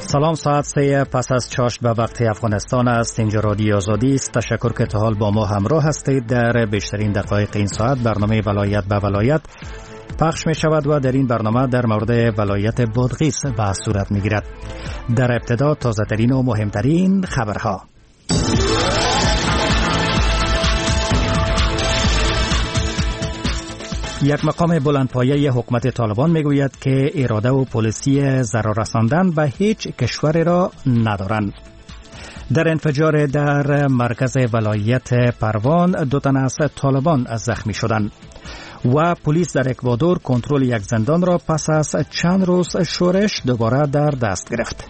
سلام، ساعت 3 پس از چاشت به وقت افغانستان است. اینجا رادیو آزادی است. تشکر که تا حال با ما همراه هستید. در بیشترین دقایق این ساعت برنامه ولایت به ولایت پخش می شود و در این برنامه در مورد ولایت بادغیس بحث صورت می گیرد. در ابتدا تازه ترین و مهمترین خبرها. یک مقام بلندپایه حکومت طالبان میگوید که اراده و پالیسی ضرر رساندن به هیچ کشور را ندارند. در انفجار در مرکز ولایت پروان 2 تن از طالبان زخمی شدند و پلیس در اکوادور کنترل یک زندان را پس از چند روز شورش دوباره در دست گرفت.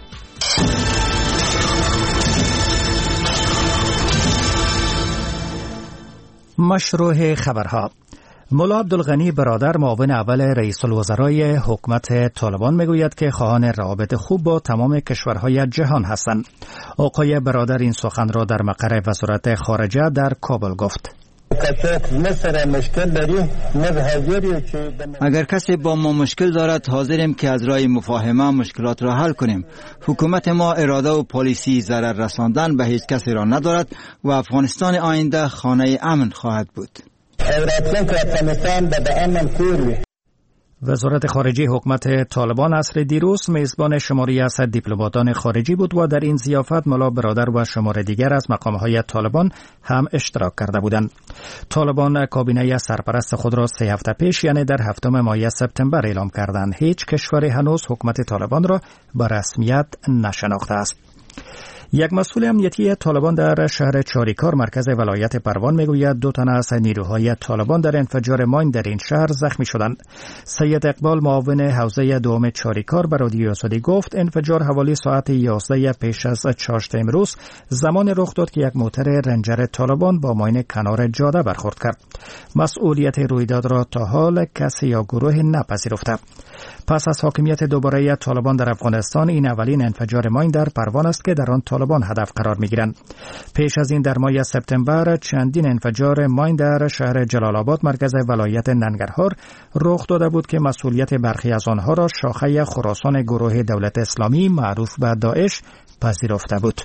مشروع خبرها. ملا عبدالغنی برادر معاون اول رئیس الوزرای حکومت طالبان میگوید که خواهان روابط خوب با تمام کشورهای جهان هستند. آقای برادر این سخن را در مقر وزارت خارجه در کابل گفت. اگر کسی با ما مشکل دارد حاضریم که از راه مفاهمه مشکلات را حل کنیم. حکومت ما اراده و پالیسی ضرر رساندن به هیچ کسی را ندارد و افغانستان آینده خانه امن خواهد بود. وزارت خارجه حکومت طالبان عصر دیروز میزبان شماری از دیپلماتان خارجی بود و در این ضیافت ملا برادر و شمار دیگر از مقامهای طالبان هم اشتراک کرده بودند. طالبان کابینه سرپرست خود را 3 هفته پیش یعنی در 7 ماه سپتامبر اعلام کردند. هیچ کشوری هنوز حکومت طالبان را به رسمیت نشناخته است. یک مسئول امنیتی طالبان در شهر چاریکار مرکز ولایت پروان میگوید 2 تن از نیروهای طالبان در انفجار ماین در این شهر زخمی شدند. سید اقبال معاون حوزه دوم چاریکار به رادیو آزادی گفت انفجار حوالی ساعت 11 پیش از چاشت امروز زمان رخ داد که یک موتر رنجر طالبان با ماین کنار جاده برخورد کرد. مسئولیت رویداد را تا حال کسی یا گروه نپذیرفته. پس از حاکمیت دوباره طالبان در افغانستان این اولین انفجار ماین در پروان است که در آن طالبان هدف قرار می‌گیرند. پیش از این در ماه سپتامبر چندین انفجار ماین در شهر جلال آباد مرکز ولایت ننگرهار رخ داده بود که مسئولیت برخی از آنها را شاخه خراسان گروه دولت اسلامی معروف به داعش پذیرفته بود.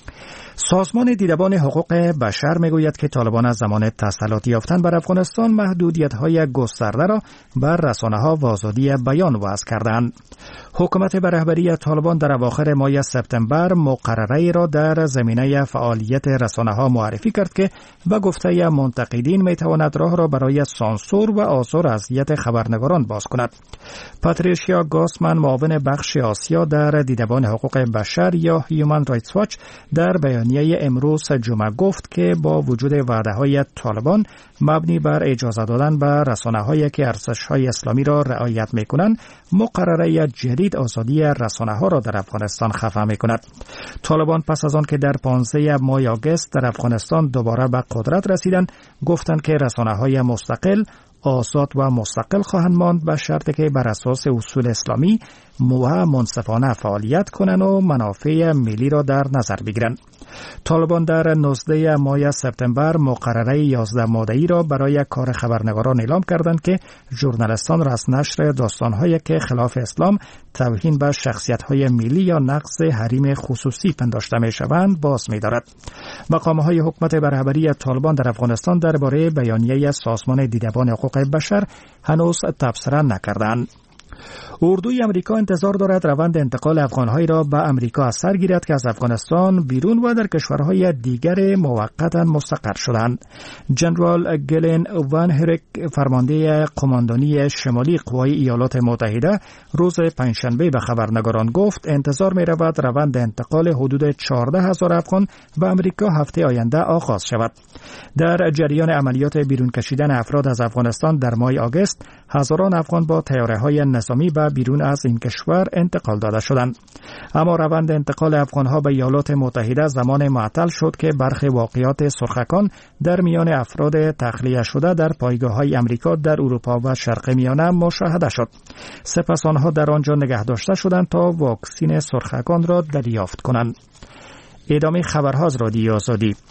سازمان دیدبان حقوق بشر میگوید که طالبان از زمان تسلط یافتن بر افغانستان محدودیت‌های گسترده را بر رسانه‌ها و آزادی بیان وضع کردند. حکومت به رهبری طالبان در اواخر ماه سپتامبر مقرره‌ای را در زمینه فعالیت رسانه‌ها معرفی کرد که به گفته منتقدین میتواند راه را برای سانسور و آزار اذیت خبرنگاران باز کند. پاتریشیا گاسمن معاون بخش آسیا در دیدبان حقوق بشر یا هیومن رایتس واچ در بیانیه امروز جمعه گفت که با وجود وعده‌های طالبان مبنی بر اجازه دادن به رسانه‌هایی که ارزش‌های اسلامی را رعایت می‌کنند، مقرره جدید آزادی رسانه‌ها را در افغانستان خفا می‌کند. طالبان پس از آن که در 15 ماه آگوست در افغانستان دوباره به قدرت رسیدند، گفتند که رسانه‌های مستقل آزاد و مستقل خواهند ماند به شرطی که بر اساس اصول اسلامی و منصفانه فعالیت کنند و منافع ملی را در نظر بگیرند. طالبان در 19 ماه سپتامبر مقرره 11 ماده‌ای را برای کار خبرنگاران اعلام کردند که ژورنالیستان را از نشر داستان‌هایی که خلاف اسلام، توهین به شخصیت‌های ملی یا نقض حریم خصوصی پنداشته می‌شوند باز می‌دارد. مقام‌های حکومت به رهبری طالبان در افغانستان درباره بیانیه سازمان دیدبان حقوق بشر هنوز تبصره نکردند. اردوی امریکا انتظار دارد روند انتقال افغان‌هایی را به امریکا از سر گیرد که از افغانستان بیرون و در کشورهای دیگر موقتا مستقر شدند. جنرال گلن وان هرک فرمانده قماندانی شمالی قوای ایالات متحده روز پنجشنبه به خبرنگاران گفت انتظار می‌رود روند انتقال حدود 14,000 افغان به امریکا هفته آینده آغاز شود. در جریان عملیات بیرون کشیدن افراد از افغانستان در ماه آگوست هزاران افغان با طیاره‌های نظامی به بیرون از این کشور انتقال داده شدند. اما روند انتقال افغان‌ها به ایالات متحده زمان معطل شد که برخی واقعات سرخکان در میان افراد تخلیه شده در پایگاه‌های امریکا در اروپا و شرق میانه مشاهده شد. سپس آنها در آنجا نگه داشته شدند تا واکسین سرخکان را دریافت کنند. ادامه خبرها از رادیو آزادی.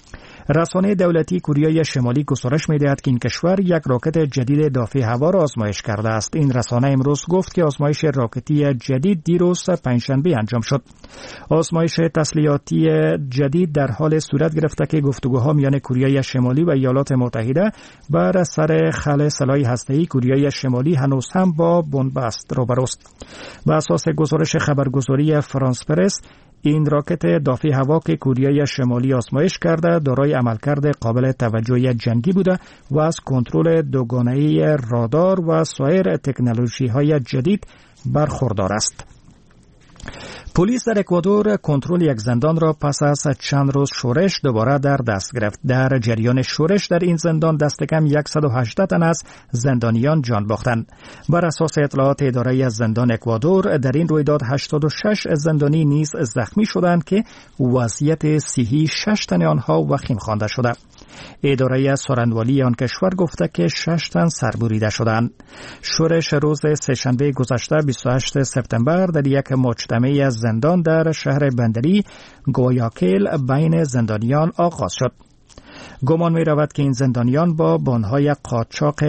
رسانه دولتی کره شمالی گزارش می‌دهد که این کشور یک راکت جدید دافع هوا را آزمایش کرده است. این رسانه امروز گفت که آزمایش راکتی جدید دیروز پنجشنبه انجام شد. آزمایش تسلیحاتی جدید در حال صورت گرفته که گفتگوها میان کره شمالی و ایالات متحده بر سر خلع سلاح هسته‌ای کره شمالی هنوز هم با بنبست روبروست. بر اساس گزارش خبرگزاری فرانس پرس، این راکت دافع هوا که کره شمالی آزمایش کرده دارای عملکرد قابل توجه جنگی بوده و از کنترل دوگانه‌ای رادار و سایر تکنولوژی‌های جدید برخوردار است. پلیس در اکوادور کنترل یک زندان را پس از چند روز شورش دوباره در دست گرفت. در جریان شورش در این زندان دست کم 118 تن از زندانیان جان باختند. بر اساس اطلاعات اداره زندان اکوادور در این رویداد 86 زندانی نیز زخمی شدند که وضعیت صحی 6 تن آنها وخیم خوانده شده. اداره سارنوالی آن کشور گفته که 6 تن سربریده شدند. شورش روز سه‌شنبه گذشته 28 سپتامبر در یک مجتمع زندان در شهر بندری گویاکیل بین زندانیان آغاز شد. گمان می رود که این زندانیان با بانهای قاچاق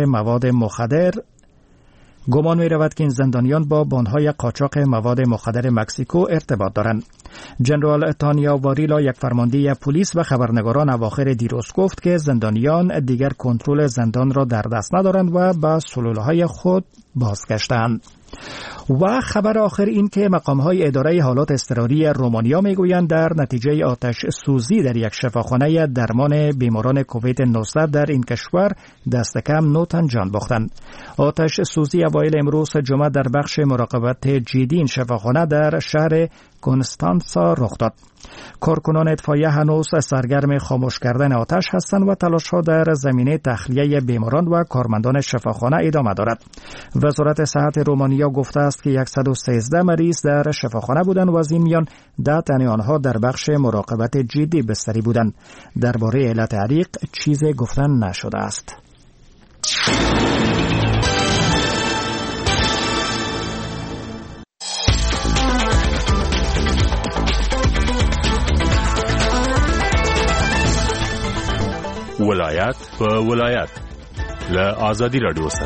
مواد مخدر مکزیکو ارتباط دارند. جنرال تانیا واریلا، یک فرمانده پلیس، و خبرنگاران اواخر دیروز گفت که زندانیان دیگر کنترل زندان را در دست ندارند و به سلولهای خود بازگشتند. و خبر آخر این که مقام‌های اداره حالات اضطراری رومانیا میگویند در نتیجه آتش سوزی در یک شفاخانه درمان بیماران کووید 19 در این کشور دست کم 9 تن جان باختند. آتش سوزی اوایل امروز جمعه در بخش مراقبت جدی این شفاخانه در شهر کنستانسا رخ داد. کارکنان اطفاییه هنوز سرگرم خاموش کردن آتش هستند و تلاش‌ها در زمینه تخلیه بیماران و کارمندان شفاخانه ادامه دارد. وزارت صحت رومانیا گفته است که 113 مریض در شفاخانه بودند و از این میان 10 تن آنها در بخش مراقبت جدی بستری بودند. درباره علت حریق چیزی گفتن نشده است. ولایت په ولایت له آزادی رادیو سره.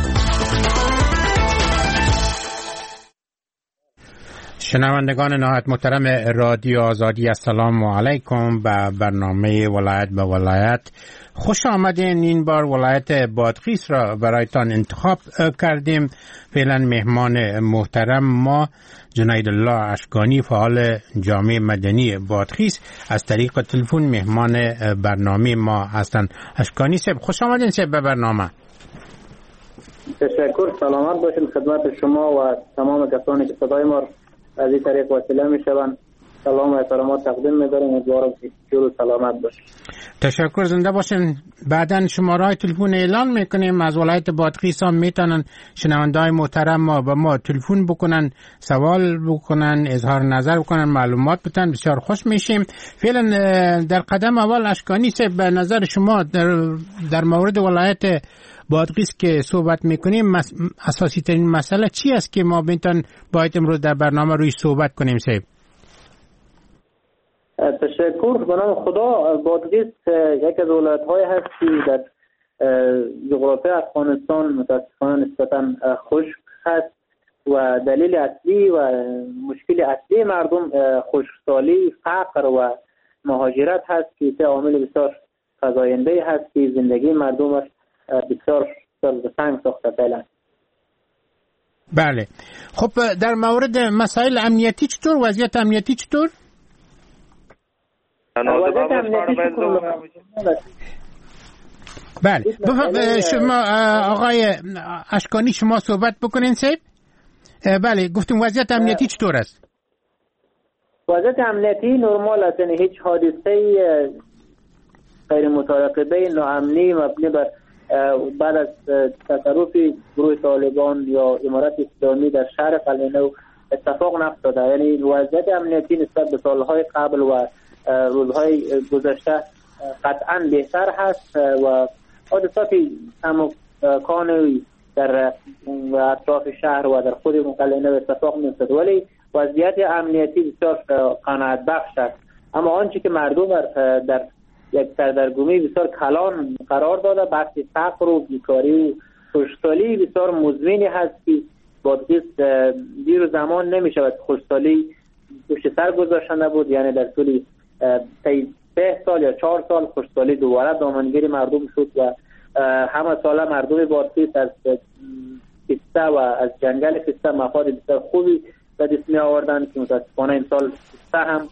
شنوندگان نهایت محترم رادیو آزادی، السلام علیکم. به برنامه ولایت به ولایت خوش آمدین. این بار ولایت بادغیس را برایتان انتخاب کردیم. فعلا مهمان محترم ما جنید الله اشکانی، فعال جامعه مدنی بادغیس، از طریق تلفن مهمان برنامه ما هستند. اشکانی صاحب خوش آمدین صاحب به برنامه. تشکر، سلامت باشین خدمت شما و تمام کسانی که صدای ما از این طریق وسیله میشوند. سلام و احترامات تقدیم می‌دارم. امیدوارم که جور سلامت باشین. تشکر، زنده باشین. بعداً شماره‌های تلفن اعلان میکنیم. از ولایت بادغیس هم میتونن شنونده‌های محترم ما به ما تلفن بکنن، سوال بکنن، اظهار نظر بکنن، معلومات بدن. بسیار خوش میشیم. فعلا در قدم اول اشکانی صاحب، به نظر شما در مورد ولایت بادغیس که صحبت میکنیم اساسی ترین مسئله چی است که ما باید امروز در برنامه روی صحبت کنیم صاحب؟ تشکر. به نام خدا، بادغیس یک از ولایت‌های هست که در جغرافی افغانستان متاسفانه نسبتاً خشک هست و دلیل اصلی و مشکل اصلی مردم خشکسالی، فقر و مهاجرت هست که سه عامل بسیار فزاینده هست که زندگی مردمش بسیار سنگ ساخته فعلا. بله. خب در مورد مسائل امنیتی چطور؟ وضعیت امنیتی چطور؟ بله. شما آقای اشکانی شما صحبت بکنین صاحب. بله، گفتم وضعیت امنیتی چطور است؟ وضعیت امنیتی نرمال است، یعنی هیچ حادثه غیر مترقبه ناامنی مبنی بر بعد از تصرف گروه طالبان یا امارت اسلامی در شهر قلعه نو اتفاق نیفتاده. یعنی وضعیت امنیتی نسبت به سالهای قبل و روزهای گذشته قطعا بهتر هست و حادثات کانوی در اطراف شهر و در خود قلعه نو اتفاق می‌افتد، ولی وضعیت امنیتی بسیار قناعت بخش است. اما آنچه که مردم در یک سردرگمی بسیار کلان قرار داده. بحث فقر و بیکاری و خشکسالی بسیار مزمنی هست که بادغیس دیر و زمان نمیشود خشکسالی پشت سر گذاشته بود. یعنی در طول 3 سال یا 4 سال خشکسالی دوباره دامنگیر مردم شد و همه ساله مردم بادغیس از پسته و از جنگل پسته مفاد بسیار خوبی به دست می آوردن که متاسفانه این سال پسته هم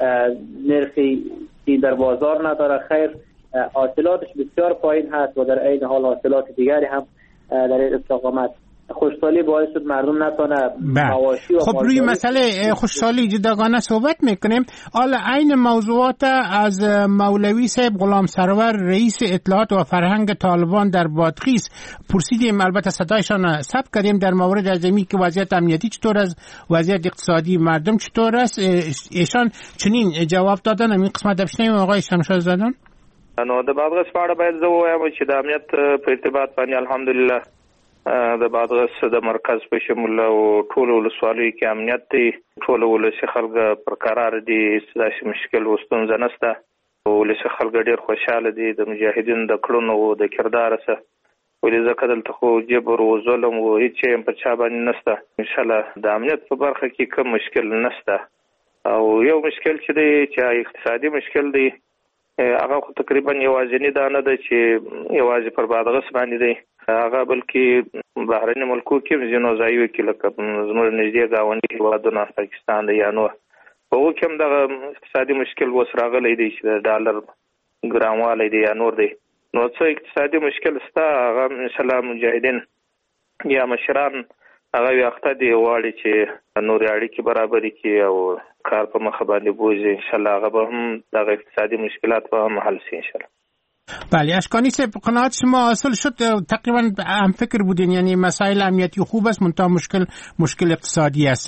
نرخی که در بازار نداره. خیر حاصلاتش بسیار پایین هست و در عین حال حاصلات دیگری هم در این استقامت. خوشحالی باعث شد مردم نتونه مواشی و خب روی مسئله خوشحالی جداگانه صحبت میکنیم. حالا عین موضوعات از مولوی صاحب غلام سرور رئیس اطلاعات و فرهنگ طالبان در بادغیس پرسیدیم، البته صدایشان ثبت کردیم، در مورد ازمی که وضعیت امنیتی چطور است، وضعیت اقتصادی مردم چطور است. ایشان چنین جواب دادن. همین قسمت بشنویم آقای شمشاد زادان. نو د بادغیس په اړه باید زه ووایم چې د امنیت په ارتباط باندې الحمدلله د بادغیس د مرکز په شمول او ټول ولسوالیو کې امنیت دی. ټول ولسي خلک پر قرار دي، داسې مشکل او ستونزه نشته. ولسي خلک ډېر خوشاله دي د مجاهدینو د کړنو او د کردار سره. ولې ځکه دلته خو جبر او ظلم او هیڅ هم په چا باندې نشته. ان شاء الله د امنیت په برخه کې کوم مشکل نشته. او یو مشکل چې دی چې اقتصادي مشکل دی، هغه خو تقریبا یوازینی دا نه ده چې یوازې پر بادغیس باندې دی، هغه بلکې بهرني ملکو کې ځینو ځایو کې لکه زموږ نږدې ګاونډي هېوادونه پاکستان دی یا نور، په هغو کې هم دغه اقتصادي مشکل اوس راغلی دی چې د ډالر ګرانوالی دی یا نور دی. نو څه اقتصادي مشکل شته، هغه انشاءالله مجاهدین یا مشران هغه وخته دی غواړي چې نورې اړیکې برابرې کړي او کار په مخه باندې بوځي. انشاءالله هغه به هم دغه اقتصادي مشکلات به هم حل شي انشاءالله. بله اشکانی صاحب، قناعت شما حاصل شد؟ تقریبا هم فکر بودین یعنی مسائل امنیتی خوب است، منتها مشکل اقتصادی است.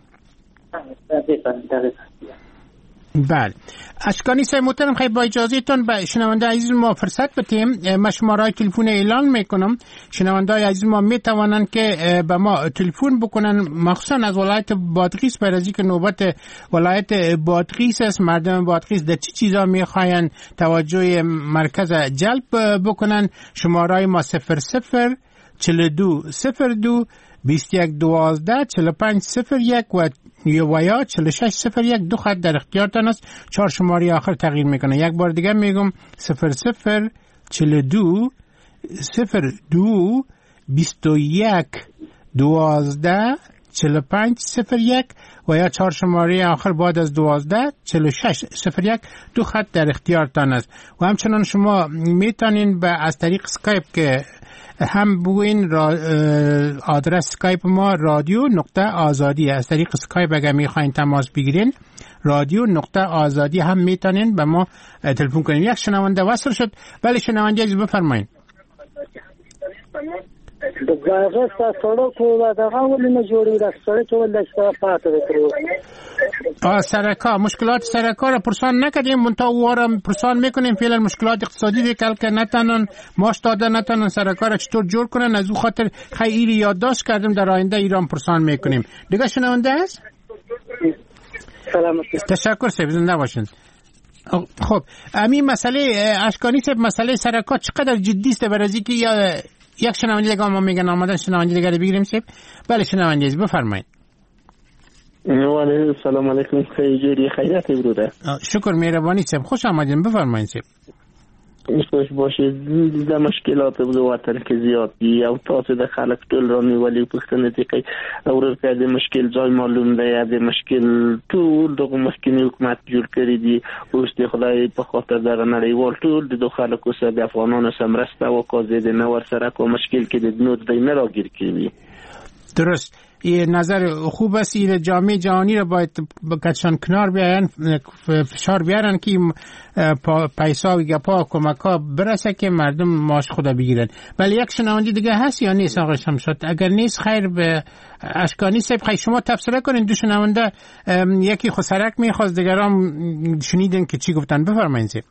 بله اشکانی صاحب محترم، خیلی با اجازهتون به شنونده عزیز ما فرصت بدیم. من شماره تلفن اعلان میکنم، شنونده عزیز ما میتوانند که به ما تلفن بکنن، مخصوصا از ولایت بادغیس، برای از اینکه نوبت ولایت بادغیس است. مردم بادغیس در چه چیزا میخواین توجه مرکز جلب بکنن. شماره ما 00 42 02 21 12 45 01 و یا 4601. دو خط در اختیارتان است. 4 شماره آخر تغییر میکنه. یک بار دیگه میگم 00 42 02 21 12 45 01 و یا 4 شماره آخر بعد از 12 46 01. دو خط در اختیارتان است. و همچنان شما میتونین از طریق اسکایپ که هم بگوین آدرس اسکایپ ما رادیو نقطه آزادی. از طریق اسکایپ اگر میخواین تماس بگیرین رادیو نقطه آزادی هم میتونین به ما تلفن کنین. یک شنونده وصل شد. بله شنونده عزیز بفرمایید. د بادغیس سړک و دغه ولې نه جوړېږي، د سړک ولې اشتباه پاتې دی. سرکا مشکلات سرکا را پرسان نکردیم، منتها وارم پرسان میکنیم. فعلا مشکلات اقتصادی دیگه که نتونن ماش داده، نتونن سرکا را چطور جور کنن. از او خاطر خیلی یادداشت کردیم، در آینده ایران پرسان میکنیم. دیگه شنونده است؟ سلامت. تشکر سید، زنده باشین. خب همین مسئله اشکانی صاحب، مسئله سرکا چقدر جدی است؟ برای اینکه یک شنونده دیگه ما میگن آمدن، شنونده دیگه بگیریم سیب. بله شنونده عزیز بفرمایید. وعلیکم السلام علیکم. خیلی خیریت بروده. شکر مهربانی سیب، خوش آمدین. بفرمایید سیب. خوش باشید. د مشکلات په وطن کې زیات دي او تاسو د خلک ټول راني ولي پښتنه دي کوي او ورته د مشکل ځای معلوم دی، د مشکل ټول د مخکنی حکومت جوړ کړی دي. اوس د خدای په خاطر د نړیوال ټول د خلکو سره د افغانانو سره مرسته وکړي، د نور سره کوم مشکل کې د نور دی نه راګیر کړي. درست. این نظر خوب است. این جامعه جهانی را باید بکشان کنار بیارن، فشار بیارن که پیسا و گپا کمکا برسه که مردم ماش خدا بگیرن. ولی یک شنونده دیگه هست یا نیست آقای شمشاد؟ اگر نیست خیر به اشکانی صاحب خیلی شما تفسیر کنین. دو شنونده یکی خود سرک میخواست، دیگران شنیدن که چی گفتن. بفرمایید صاحب.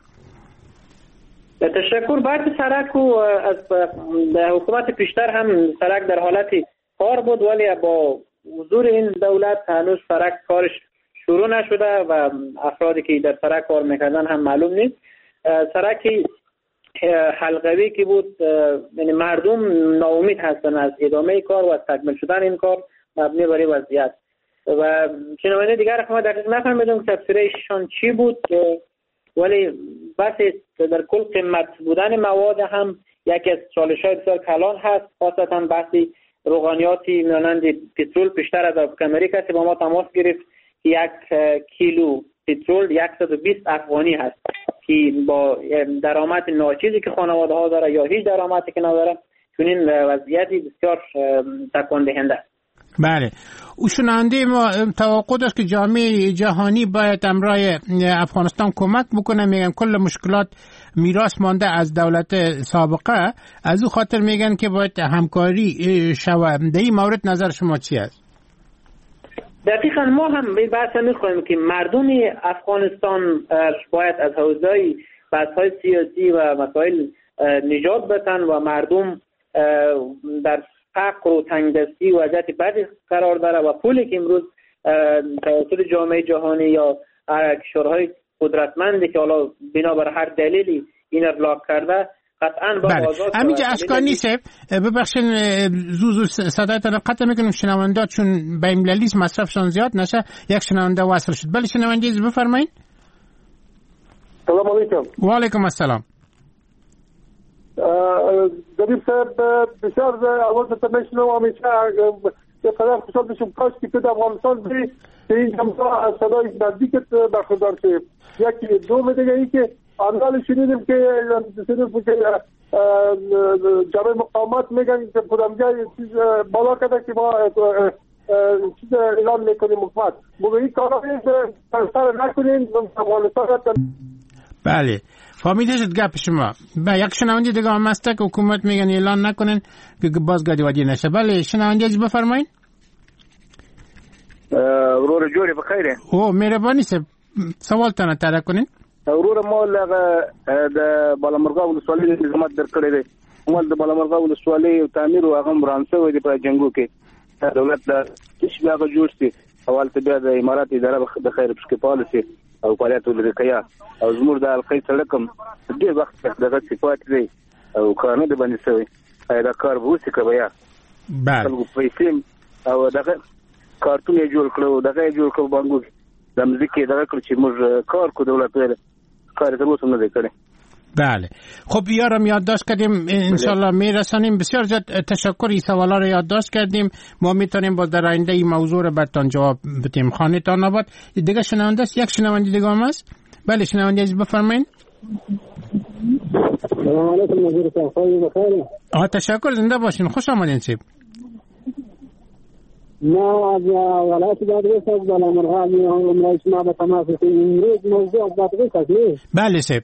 تشکر. بعد سرک و از حکومت پیشتر هم سرک در حالتی کار بود، ولی با حضور این دولت هنوز سرک کارش شروع نشده و افرادی که در سرک کار میکردن هم معلوم نیست. سرک حلقوی که بود، یعنی مردم ناامید هستن از ادامه کار و از تکمیل شدن این کار مبنی بر وضعیت. و شنونده دیگر ما دقیق نفهمیدم تفسیرشان چی بود، ولی بس در کل قیمت بودن مواد هم یکی از چالش‌های بسیار کلان هست، خاصتا بحثی روغانیاتی مانند پترول. پیشتر از کمری کسی با ما تماس گرفت که 1 کیلو پترول 120 افغانی هست که با درآمد ناچیزی که خانواده ها داره یا هیچ درآمدی که نداره، چون این وضعیتی بسیار تکان دهنده است. بله، او شنونده ما توقع داشت که جامعه جهانی باید امرای افغانستان کمک بکنه. میگن کل مشکلات میراث مانده از دولت سابقه، از او خاطر میگن که باید همکاری شود. در این مورد نظر شما چی است؟ دقیقا ما هم به بحث میخوایم که مردم افغانستان باید از حوزه بحث‌های سیاسی و مسائل نجات بدن و مردم در فقر و تنگدستی و وضعیت بدی قرار داره و پولی که امروز توسط جامعه جهانی یا کشورهای قدرتمندی که حالا بنابر هر دلیلی این ابلاغ کرده قطعاً با آزاد. همینجا اشکانی سب ببخشید زوزو صدایتان قطع میکنیم شنونده چون بین‌المللی مصرفشان زیاد نشه. یک شنونده وصل شد. بله شنونده بفرمایید. سلام علیکم. و علیکم السلام. دبیر صاحب بسیار اول میشنم همیشه یه قدر خوشحال بشم کاش که تو افغانستان بری که این جمعه از صدای نزدیکت برخوردار شد. یکی دوم دیگه ای که آنال شنیدیم که جامعه مقاومت میگن که کدامجا چیز بالا کرده که ما چیز اعلان میکنیم حکومت این کارا سر نکنین افغانستان. بله فهمیده شد گپ شما. یک شنونده دیگه هم هست که حکومت میگن اعلان نکنین که بازگردی ودی نشه. بله شنونده بفرمایید. ورور جوړې په خیره. او مهرباني سه سوال ته نتاره کنین. ورور ما لغه د بالامرغه ولسوالۍ نظامت درکړی دی. مول د بالامرغه ولسوالۍ تعمیر او هغه مرانسه وي په جنگو کې دولت د هیڅ هغه جوړ شي اول ته بیا د امارات اداره د خیر پښکې پالیسي او فعالیت ولرکیا او زموږ د الخی سړکم ډېر وخت دغه صفات دی او کارونه د باندې سوی دا کار ووسی که بیا بله پیسې او دغه کارتون یې جوړ کړو دغه یې جوړ کړو بانګو د مځکې دغه کړ چې موږ کار کو دولت ویل کار تر اوسه نه دی کړی. بله خب یارم یادداشت کردیم انشالله میرسانیم. بسیار زیاد تشکر. این سوالا رو یادداشت کردیم. ما میتونیم باز در آینده این موضوع رو براتون جواب بدیم. خانه تان آباد. دیگه شنونده است. یک شنونده دیگه هم است. بله شنونده عزیز بفرمایید. سلام علیکم وزیر صاحب بخیر. تشکر زنده باشین. خوش آمدین سیب. ما از ولایت بادغیس از بالامرغه میام رئیس ما به تماس هستیم. امروز موضوع از بادغیس است. بله سیب.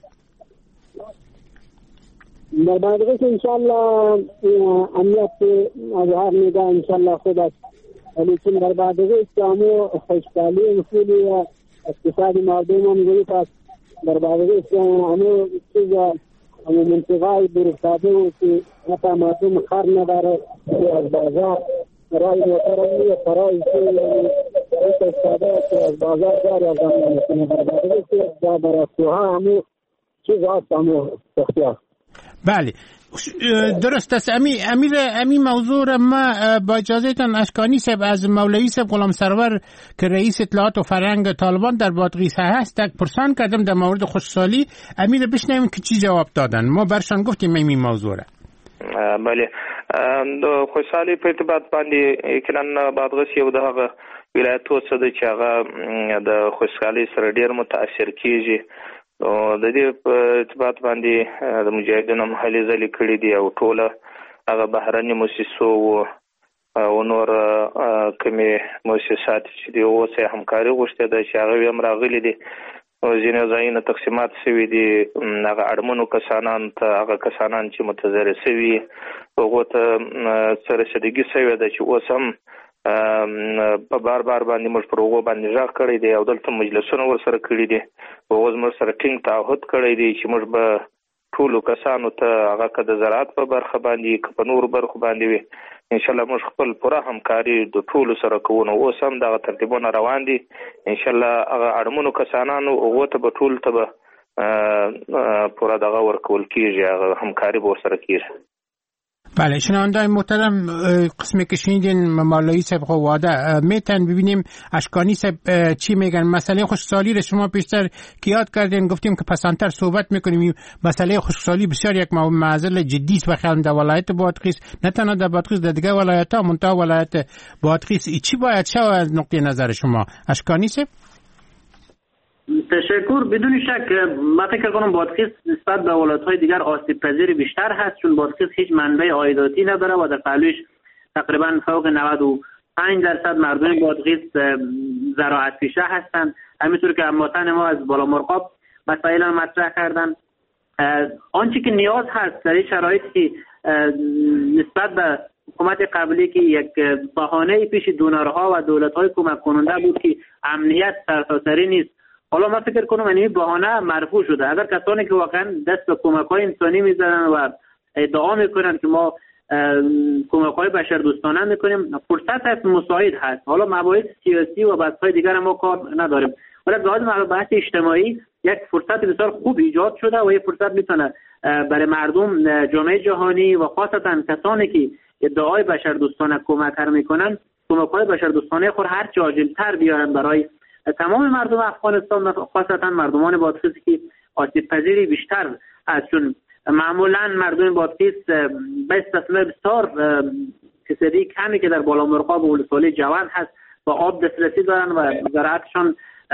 در بادغیس انشالله امنیت اظهار میده انشالله خود است. ولی چون در بادغیس امو خوشحالی مسئولی اقتصادی مردم هم ضعیف است. در بادغیس امو چیز امو منطقه برفتاده و که حتی مردم خر نداره از بازار رای موترمی فرای که استاده که از بازار داری از آن میکنه. در بادغیس در اصوها امو چیز هست امو اختیار. بله درست است. امی موضوع را ما با اجازهتان اشکانی صاحب از مولوی صاحب غلام سرور که رئیس اطلاعات و فرهنگ طالبان در بادغیس هست پرسان کردم در مورد خوشحالی. امی را بشنویم که چی جواب دادن. ما برشان گفتیم این موضوع را. بله د خوشحالی په ارتباط باندې یقینا بادغیس یو دغه ولایتو څخه د چې هغه د خوشحالی سره ډیر متاثر کیږي. د دې په ارتباط باندې د مجاهدینو محلي ځلې کړي دي او ټوله هغه بهرني موسسو او نور کومې موسسات چې دي اوس یې همکاري غوښتې ده چې هغه هم راغلي دي. ځینې ځایونه تقسیمات شوي دي هغه اړمنو کسانان ته هغه کسانان چې متضرر شوي هغو ته څه رسیدګي شوې ده چې اوس هم په بار باندې موږ پر هغو باندې غږ کړی دی او دلته مجلسونه ورسره کړي دي. هغو زموږ سره ټینګ تعهد کړی دی چې موږ به ټولو کسانو ته هغه که د زراعت په برخه باندې که په نورو برخو باندې وي انشاءالله موږ خپل پوره همکاري د ټولو سره کوو. نو اوس هم دغه ترتیبونه روان دي. انشاءالله هغه اړمنو کسانانو هغو ته به ټولو ته به پوره دغه ورکول کیږي، هغه همکاري به ورسره کیږي. بله، شنونده‌های محترم، قسمی که شنیدین مولوی صاحب خو واده میتن ببینیم اشکانی صاحب چی میگن. مسئله خشکسالی رو شما پیشتر که یاد کردین، گفتیم که پسانتر صحبت میکنیم. مسئله خشکسالی بسیار یک معضل جدی است بخیالم در ولایت بادغیس، نه تنها در بادغیس، در دیگه ولایت ها، منتها ولایت بادغیس چی باید شود از نقطه نظر شما اشکانی صاحب؟ تشکر. بدون شک من فکر کنم بادغیس نسبت به ولایت‌های دیگر آسیب پذیر بیشتر هست، چون بادغیس هیچ منبع عایداتی نداره و در پهلوش تقریبا فوق 95% مردم بادغیس زراعت پیشه هستند. همینطور که هموطن ما از بالا مرغاب مسائل مطرح کردن. آنچه که نیاز هست در این شرایطی نسبت به حکومت قبلی که یک بهانه پیش دونرها و دولت‌های کمک کننده بود که امنیت سرتاسری نیست، حالا من فکر کنم این بهانه مرفوع شده. اگر کسانی که واقعا دست به کمک‌های انسانی میزنن و ادعا میکنن که ما کمک‌های بشردوستانه میکنیم، فرصت هست مساعد هست. حالا مباحث سیاسی و بحث‌های دیگر ما کار نداریم، ولی به لحاظ بحث اجتماعی یک فرصت بسیار خوب ایجاد شده و این فرصت میتونه برای مردم جامعه جهانی و خاصتا کسانی که ادعای بشردوستانه کمک میکنن، کمک‌های بشردوستانه خود هر چه عاجل‌تر بیارن برای تمام مردم افغانستان، خاصتا مردمان بادغیس که آسیب پذیری بیشتر از، چون معمولا مردم بادغیس به استثنای بسیار فیصدی کمی که در بالا مرغاب و ولسوالی جوان هست و آب دسترسی دارن و زراعتشان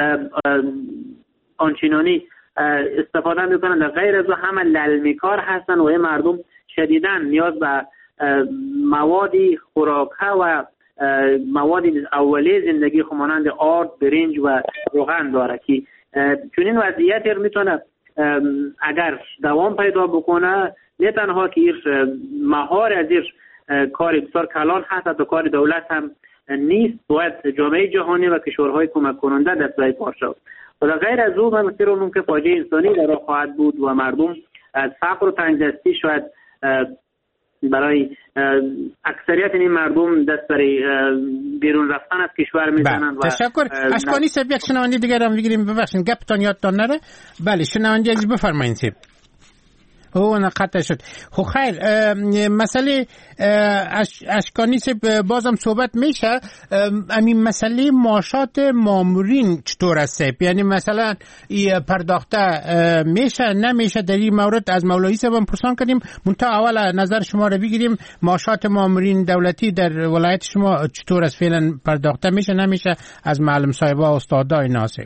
آنچنانی استفاده میکنن. در غیر از همه للمی کار هستن و این مردم شدیداً نیاز به موادی خوراکه و مواد اولیه زندگی مانند آرد، برنج و روغن داره که چون این وضعیت میتونه اگر دوام پیدا بکنه، نه تنها که مهار از کار بسیار کلان هست، حتی کار دولت هم نیست، باید جامعه جهانی و کشورهای کمک کننده دست به کار شود. و در غیر از او من فکر می‌کنم که فاجعه انسانی در راه خواهد بود و مردم از فقر و تنگدستی شاید برای اکثریت این مردم دست برای بیرون رفتن از کشور میزنند. تشکر. اشکانی صاحب یک شنونده دیگر هم بگیریم، ببخشید گپتان یادتان نره. بله شنونده عزیز بفرمایید صاحب. قطع شد. خب خیر، مسئله اشکانی صاحب بازم صحبت میشه. همین مسئله معاشات مامورین چطور است صاحب؟ یعنی مثلا پرداخته میشه نمیشه؟ در این مورد از مولوی صاحب هم پرسان کردیم، منتها اول نظر شما رو بگیریم. معاشات مامورین دولتی در ولایت شما چطور است؟ فعلا پرداخته میشه نمیشه از معلم صاحبا استادا اینا صاحب؟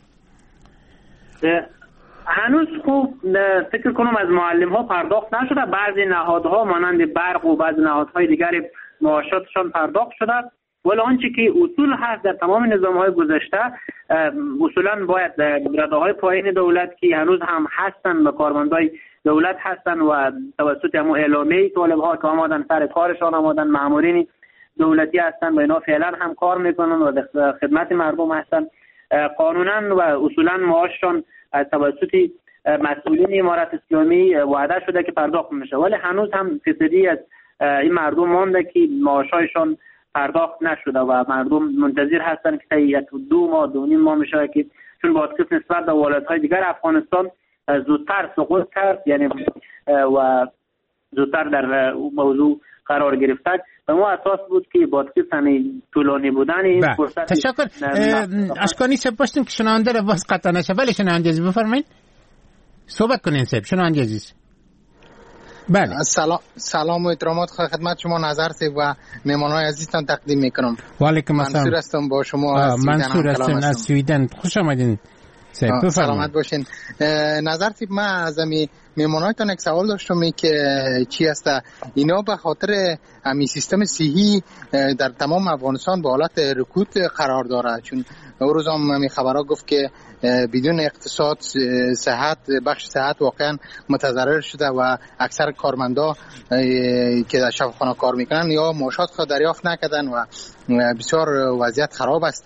هنوز خوب فکر کنم از معلم ها پرداخت نشده. بعضی نهادها مانند برق و بعضی نهادهای دیگر معاشاتشان پرداخت شده، ولی آنچه که اصول هست در تمام نظام های گذشته اصولا باید رده های پایین دولت که هنوز هم هستن و کارمندای دولت هستن و توسط همون اعلامیه طالب ها که آمدن سر کارشان آمدن، مامورین دولتی هستن و اینا فعلا هم کار میکنن و در خدمت مردم هستن، قانونا و اصولا معاششان از توسط مسئولین امارت اسلامی وعده شده که پرداخت میشه، ولی هنوز هم فیصدی از این مردم مانده که معاشایشان پرداخت نشده و مردم منتظر هستن که تا 1-2 ماه 2.5 ماه میشه که چون بادغیس نسبت به ولایت‌های دیگر افغانستان زودتر سقوط کرد، یعنی و زودتر در موضوع قرار گرفته. به ما اساس بود که بادغیس همین طولانی بودن این فرصت. تشکر. اشکانی صاحب باشین که شنونده رو باز قطع نشه. ولی شنونده عزیز بفرمایید صحبت کنین صاحب. شنونده عزیز بله. سلام و احترامات خدمت شما نظر صاحب و مهمانان عزیزتان تقدیم میکنم. و علیکم السلام. منصور هستم با شما. منصور هستم از سویدن. خوش آمدین صاحب. بفرمایید. سلامت باشین. نظر صاحب من از مهمانایتان یک سوال داشتم که چی است اینا به خاطر همین سیستم صحی در تمام افغانستان به حالت رکود قرار داره، چون روز هم همین خبرها گفت که بدون اقتصاد صحت بخش صحت واقعا متضرر شده و اکثر کارمندا که در شفاخانه کار میکنن یا معاشات خود دریافت نکردن و بسیار وضعیت خراب است.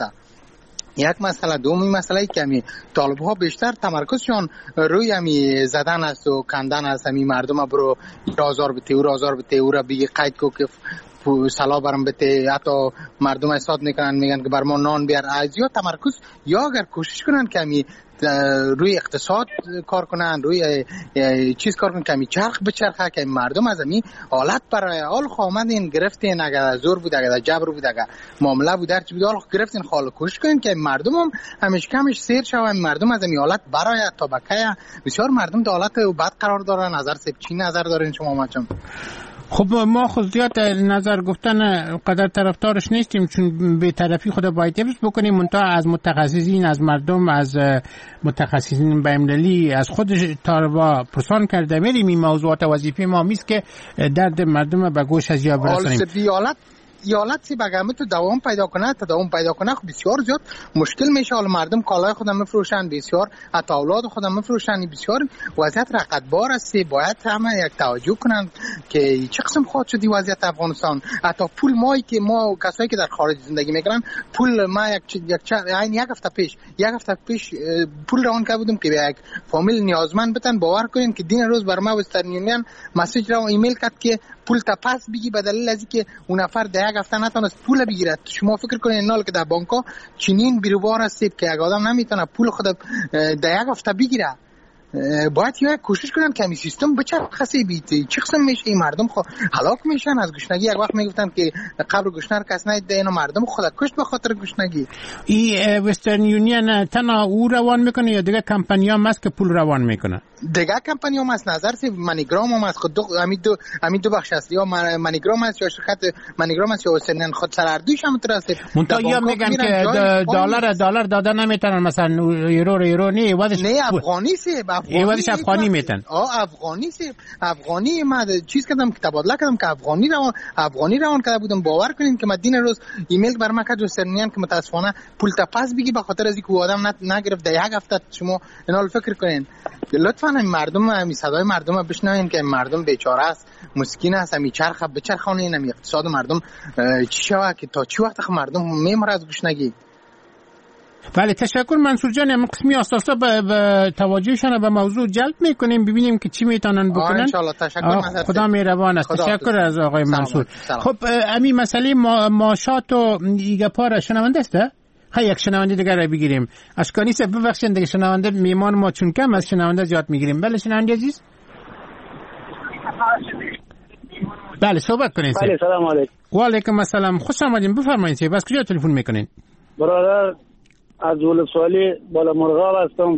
یک مسئله. دومی مسئله که همی طالب ها بیشتر تمرکزشان روی همی زدن است و کندن است. همی مردم برو آزار بته او را بگی قید کو که سلا برم بته، حتی مردم احساد میکنن میگن که بر ما نان بیار. از یا تمرکز یا اگر کوشش کنن که همی روی اقتصاد کار کنن، روی چیز کار کنن، کمی چرخ بچرخه که مردم از این حالت برای حال آمدین گرفتین، اگر زور بود، اگر جبر بود، اگر معامله بود، هرچی بود، حال گرفتین خال کوشش کنین که مردم هم همیشه کمش سیر شوند، مردم از این حالت برای طبقه بسیار مردم در حالت بد قرار دارن. نظر سب چی نظر دارین شما ماچم؟ خب ما خود زیاد نظر گفتن قدر طرفدارش نیستیم، چون به طرفی خود باید حفظ بکنیم، منتها از متخصصین، از مردم، از متخصصین بین‌المللی، از خود طالبا پرسان کرده بریم. این موضوعات وظیفه ما میست که درد مردم به گوش از یا برسانیم. حالت سی بگم تو دوام پیدا کنه خب بسیار زیاد مشکل میشه. حال مردم کالای خودم میفروشن، بسیار حتی اولاد خودم میفروشن، بسیار وضعیت رقتبار است. باید همه یک توجه کنن که چه قسم خواهد شدی وضعیت افغانستان. حتی پول مایی که ما کسایی که در خارج زندگی میکنن، پول ما یک هفته پیش پول روان کرده بودم که به یک فامیل نیازمند بتن. باور کنین که دین روز بر ما وسترن یونین مسیج رو ایمیل کرد که پول تا پس بگی، به دلیل از اینکه اون نفر در یک هفته نتونست پول بگیره. شما فکر کنین نال که در بانک‌ها چنین بیروبار هستید که یک آدم نمیتونه پول خود در یک هفته بگیره. باید یک کوشش کنن که این سیستم بچرخه بیت. چه قسم میشه این مردم خود هلاک میشن از گشنگی. یک وقت میگفتن که قبر گشنه رو کس ندیده، اینو مردم خود کشت به خاطر گشنگی. این وسترن یونین تنها او روان میکنه یا دیگه کمپانی‌ها هست که پول روان میکنه؟ دیگه کمپانی‌ها هست، نظر سی منیگرام هم هست. خود همین دو بخش است، یا منیگرام هست یا شرکت منیگرام هست یا وسترن. خود سراردوش هم درسته. منتها یا میگن که دلار داده نمیتونن، مثلا یورو نه افغانی سی ایوالش افغانی میتن. افغانی ما چیز کردم که تبادله کردم که افغانی روان کرده بودم. باور کنین که مدین روز ایمیل بر من کرد وسترنیان که متاسفانه پول تا پس بگی به خاطر از اینکه آدم نگرفت در یک هفته. شما اینا فکر کنین. لطفاً مردم همین صدای مردم بشنوین که مردم بیچاره است، مسکین است. همین چرخه بچرخونین، همین اقتصاد مردم چی شود که تا چی وقت مردم میمره از گشنگی. بله تشکر منصور جان. هم قسمی اساسا به توجهشان به موضوع جلب میکنیم، ببینیم که چی میتونن بکنن. ان شاء الله. تشکر. خدا مهربان است. تشکر از آقای منصور. خب همین مسئله ماشات و ایگپار شنونده است. یک شنونده دیگر را بگیریم. اشکانی سه ببخشید دیگه شنونده میمان ما چون کم از شنونده زیاد میگیریم. بله شنونده عزیز. بله صحبت کنین. بله سلام علیکم. و علیکم السلام. خوش آمدین. بفرمایید سه. بس کجا تلفن میکنین؟ برادر از ولسوالی بالا مرغاب هستم.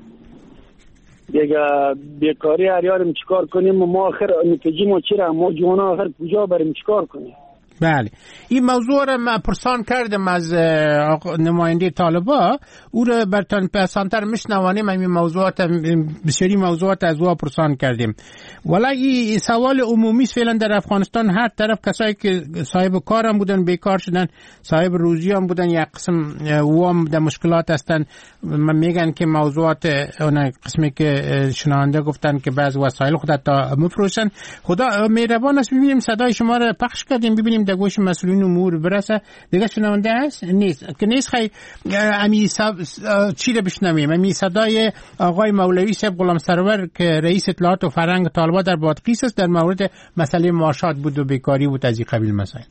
دیگه بیکاری اریارم چیکار کنیم؟ ما آخر نتیجه ما چیه؟ ما جوانا آخر کجا بریم چیکار کنیم؟ بله این موضوع را من پرسان کردم از نماینده طالبا، او را برتان پسانتر میشنوانیم. همین موضوعات بسیاری موضوعات از او پرسان کردیم. ولی سوال عمومی فعلا در افغانستان هر طرف کسایی که صاحب کار هم بودن بیکار شدن، صاحب روزی هم بودن، یک قسم او هم در مشکلات هستن. میگن که موضوعات اون قسمی که شنونده گفتن که بعض وسایل خود تا مفروشن. خدا مهربان است. ببینیم صدای شما را پخش کردیم، ببینیم در گوش مسئولین امور برسه. دیگه شنونده هست؟ نیست که نیست. خیلی امی چی رو بشنویم؟ امی صدای آقای مولوی صاحب غلام سرور که رئیس اطلاعات و فرهنگ طالبان در بادغیس است، در مورد مسئله معاشات بود و بیکاری بود از این قبیل مسائل.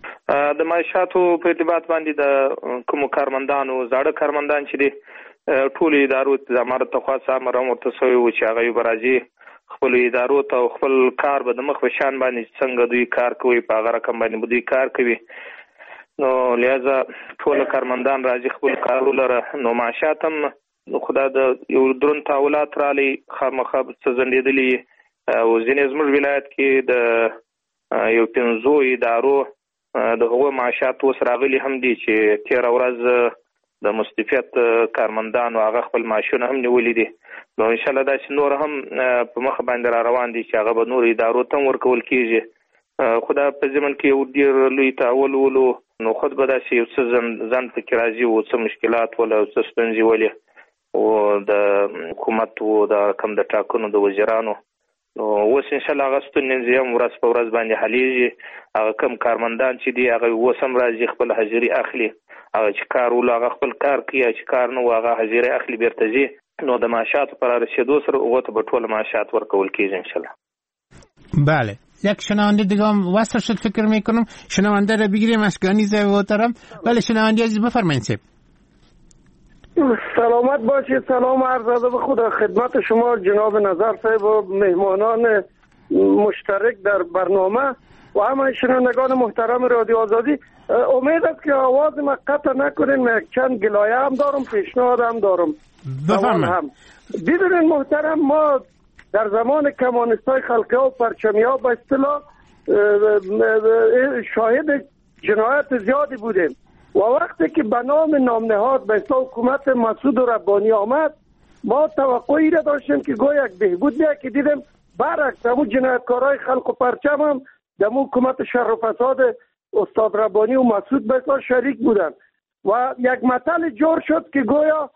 د معاشاتو په ارتباط باندې د کوم کارمندانو زاړه کارمندان چې دي ټول ادارو د امارت خوا سره مرته سوی و چې هغه برازي خپل ادارو ته خپل کار به د مخ په شان باندې څنګه دوی کار کوي په هغه رقم باندې دوی کار کوي. نو لہذا ټول کارمندان راځي خپل کارو لره. نو معاشات هم خدا د یو درون تاولات را لې خامخا څنډېدلې او ځینې زموږ ولایت کې د یو 15 ادارو د هغو معاشات اوس راغلي هم دي چې 13 ورځ د مستفیت کارمندانو هغه خپل معاشونه هم نیولې دي. نو ان شاء الله دا چې نور هم په مخ باندې را روان دي چې هغه به نور ادارو ته ورکول کیږي. خدا په زمن کې یو ډیر لوی تاول ولو نو خود به دا چې یو څه ځان فکر راځي او څه مشکلات ولا څه ستونزې ولې او د حکومت او د کم د ټاکنو د وزیرانو نو اوس ان شاء الله هغه ستونزې هم ورځ په ورځ باندې حلیږي. هغه کم کارمندان چې دی هغه اوس هم راځي خپل حاضري اخلي، هغه چې کار ول هغه خپل کار کوي، چې کار نو هغه حاضري اخلي بیرته ځي. نو د معاشات پر رسیدو سره هغه ته ټول معاشات ورکول کیږي ان شاء الله. بله یک شنونده دیگه هم واسه شد فکر میکنم. شنونده رو بگیریم اشکانی زیباترم. بله شنونده عزیز بفرمایید. سلامت باشید. سلام عرض ادب خدا خدمت شما جناب نظر صاحب و مهمانان مشترک در برنامه و همه شنوندگان محترم رادیو آزادی. امید است که آواز ما قطع نکنین. من چند گلایه هم دارم، پیشنهاد هم دارم. بفرمایید. ببینید محترم، ما در زمان کمونیستای خلقی ها و پرچمی ها به اصطلاح شاهد جنایت زیادی بودیم و وقتی که به نام نامنهاد به اصطلاح حکومت مسعود ربانی آمد، ما توقعی را داشتیم که گویا یک بهبود بیاد، که دیدیم برعکس همون جنایتکارای خلق و پرچم هم در حکومت شر و فساد استاد ربانی و مسعود به اصطلاح شریک بودن و یک مطلب جور شد که گویا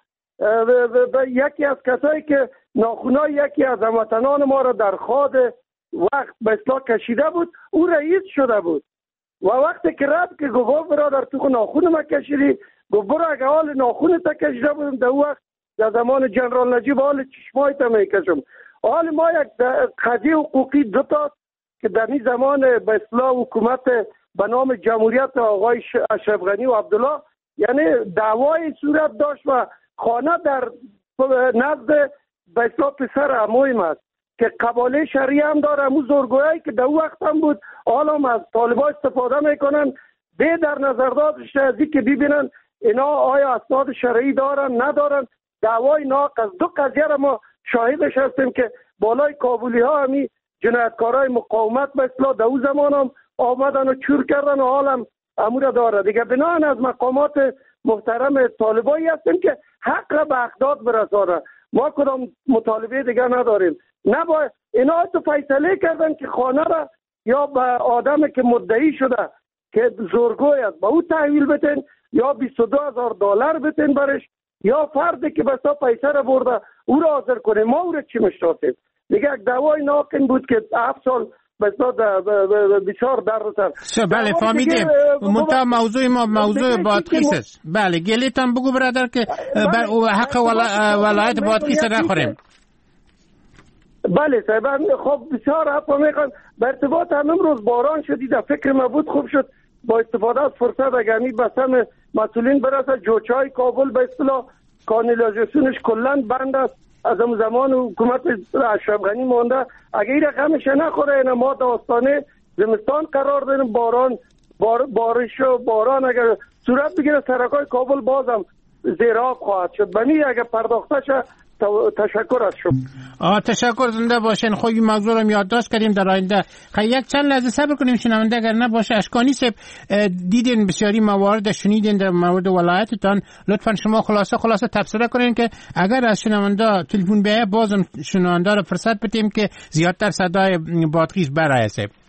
یکی از کسایی که ناخونای یکی از هموطنان ما را در خواد وقت به اصطلاح کشیده بود، او رئیس شده بود و وقتی که رد که گفت برادر تو ناخون ما کشیدی، گفت برو اگه حال ناخون تا کشیده بودم در وقت در زمان جنرال نجیب حال چشمای تا میکشم. حال ما یک قضیه حقوقی دوتا که در این زمان به اصطلاح حکومت به نام جمهوریت آقای اشرف غنی و عبدالله یعنی دعوای صورت داشت و خانه در نزد به اصطلاح پسر عمویم است که قباله شرعی هم داره، همون زورگویی که در وقت هم بود حالا هم از طالبا استفاده میکنن به در نظر داشته از این که ببینن اینا آیا اسناد شرعی دارن ندارن. دعوای ناقص دو قضیه را ما شاهدش هستیم که بالای کابلی ها همی جنایتکارای مقاومت به اصطلاح در اون زمان هم آمدن و چور کردن و حال هم امور داره دیگه. بناهن از مقامات محترم طالبایی هستیم که حق را به اقداد برسانه. ما کدام مطالبه دیگه نداریم. نباید اینا تو فیصله کردن که خانه را یا به آدمی که مدعی شده که زورگوی است به او تحویل بتن یا 22,000 دلار بتن برش یا فردی که بسا پیسه را برده او را حاضر کنه. ما او را چی مشتاسیم دیگه. یک دعوای ناقن بود که 7 سال بسا بسیار در سر. بله فهمیدیم. منتها موضوع ما موضوع بادغیس است. بله گلیتان بگو برادر که حق ولایت بادغیس نخوریم. بله صاحب. خب بسیار حرفا میخوان به ارتباط هم امروز باران شدید در فکر ما بود خوب شد با استفاده از فرصت اگرمی بسم مسئولین برسه. جوچای کابل به اصطلاح کانالیزاسیونش کلن بند است از اون زمان حکومت اشرف غنی مونده. اگه این رقمش نخوره اینا ما داستانه زمستان قرار داریم بارش و باران اگر صورت بگیره سرکای کابل بازم زیراب خواهد شد. بنی اگه پرداخته شه تشکر از شما. تشکر. زنده باشین. خوبی موضوع رو یادداشت کردیم در آینده. یک چند لحظه صبر کنیم شنونده اگر نباشه. اشکانی صاحب دیدین بسیاری موارد شنیدین در مورد ولایتتان. لطفا شما خلاصه تفسیر کنین که اگر از شنونده تلفن بیایه بازم شنونده رو فرصت بدیم که زیادتر صدای بادغیس برآید.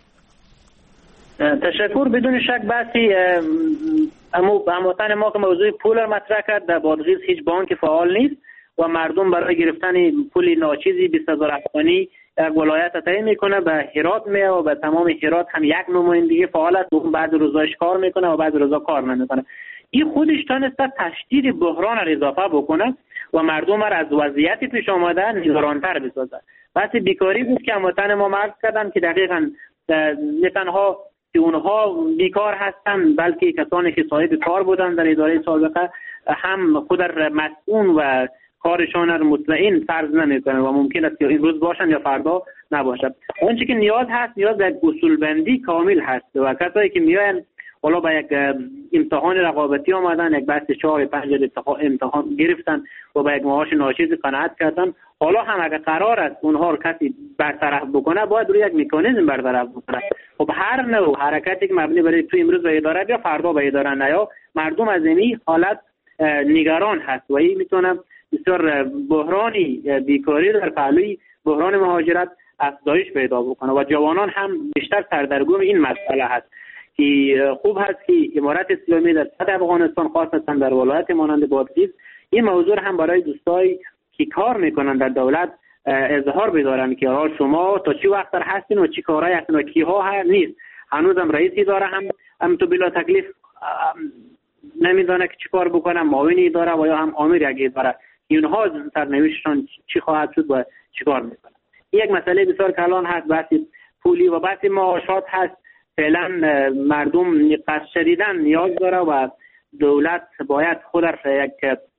تشکر. بدون شک بحثی هموطن ما که موضوع پول را مطرح کرد، در بادغیس هیچ بانک فعال نیست و مردم برای گرفتن پول ناچیزی 20,000 افغانی یک ولایت تعیین میکنه به هرات میه و به تمام هرات هم یک نمایندگی فعال است. اون بعض روزاش کار میکنه و بعض روزا کار نمیکنه. این خودش تونسته تشدید بحران را اضافه بکنه و مردم را از وضعیتی پیش آمده نگرانتر بسازه. بحث بیکاری بود که هموطن ما مرز کردن که دقیقاً نه تنها که اونها بیکار هستن بلکه کسانی که صاحب کار بودن در اداره سابقه هم خود مسئول و کارشان را مطمئن فرض نمیکنه و ممکن است که این روز باشن یا فردا نباشد. اون چیزی که نیاز هست نیاز به اصول بندی کامل هست و کسایی که میاین حالا با یک امتحان رقابتی آمدن، یک بحث 4-5 امتحان گرفتن و با یک معاش ناچیز قناعت کردن، حالا هم اگر قرار است اونها رو کسی برطرف بکنه باید روی یک مکانیزم برطرف بکنه. خب هر نوع حرکتی که مبنی برای تو امروز به اداره یا فردا به اداره نیا، مردم از این حالت نگران هست و این میتونه بسیار بحرانی بیکاری در پهلوی بحران مهاجرت افزایش پیدا بکنه و جوانان هم بیشتر سردرگم این مسئله هست که خوب هست که امارت اسلامی در صد افغانستان خاصتا در ولایت مانند بادغیس این موضوع هم برای دوستایی که کار میکنن در دولت اظهار بدارن که شما تا چی وقت هستین و چی کارایی هستین و کیها نیست. هنوزم رئیس اداره هم تو بلا تکلیف نمیدونه که چی کار بکنه، معاون اداره و یا هم آمر یک اداره اینها سرنوشتشان چی خواهد شد و چی کار میکنه. یک مسئله بسیار کلان هست بحث پولی و بحث معاشات هست. فعلا مردم قصد شدیدن نیاز داره و دولت باید خود را یک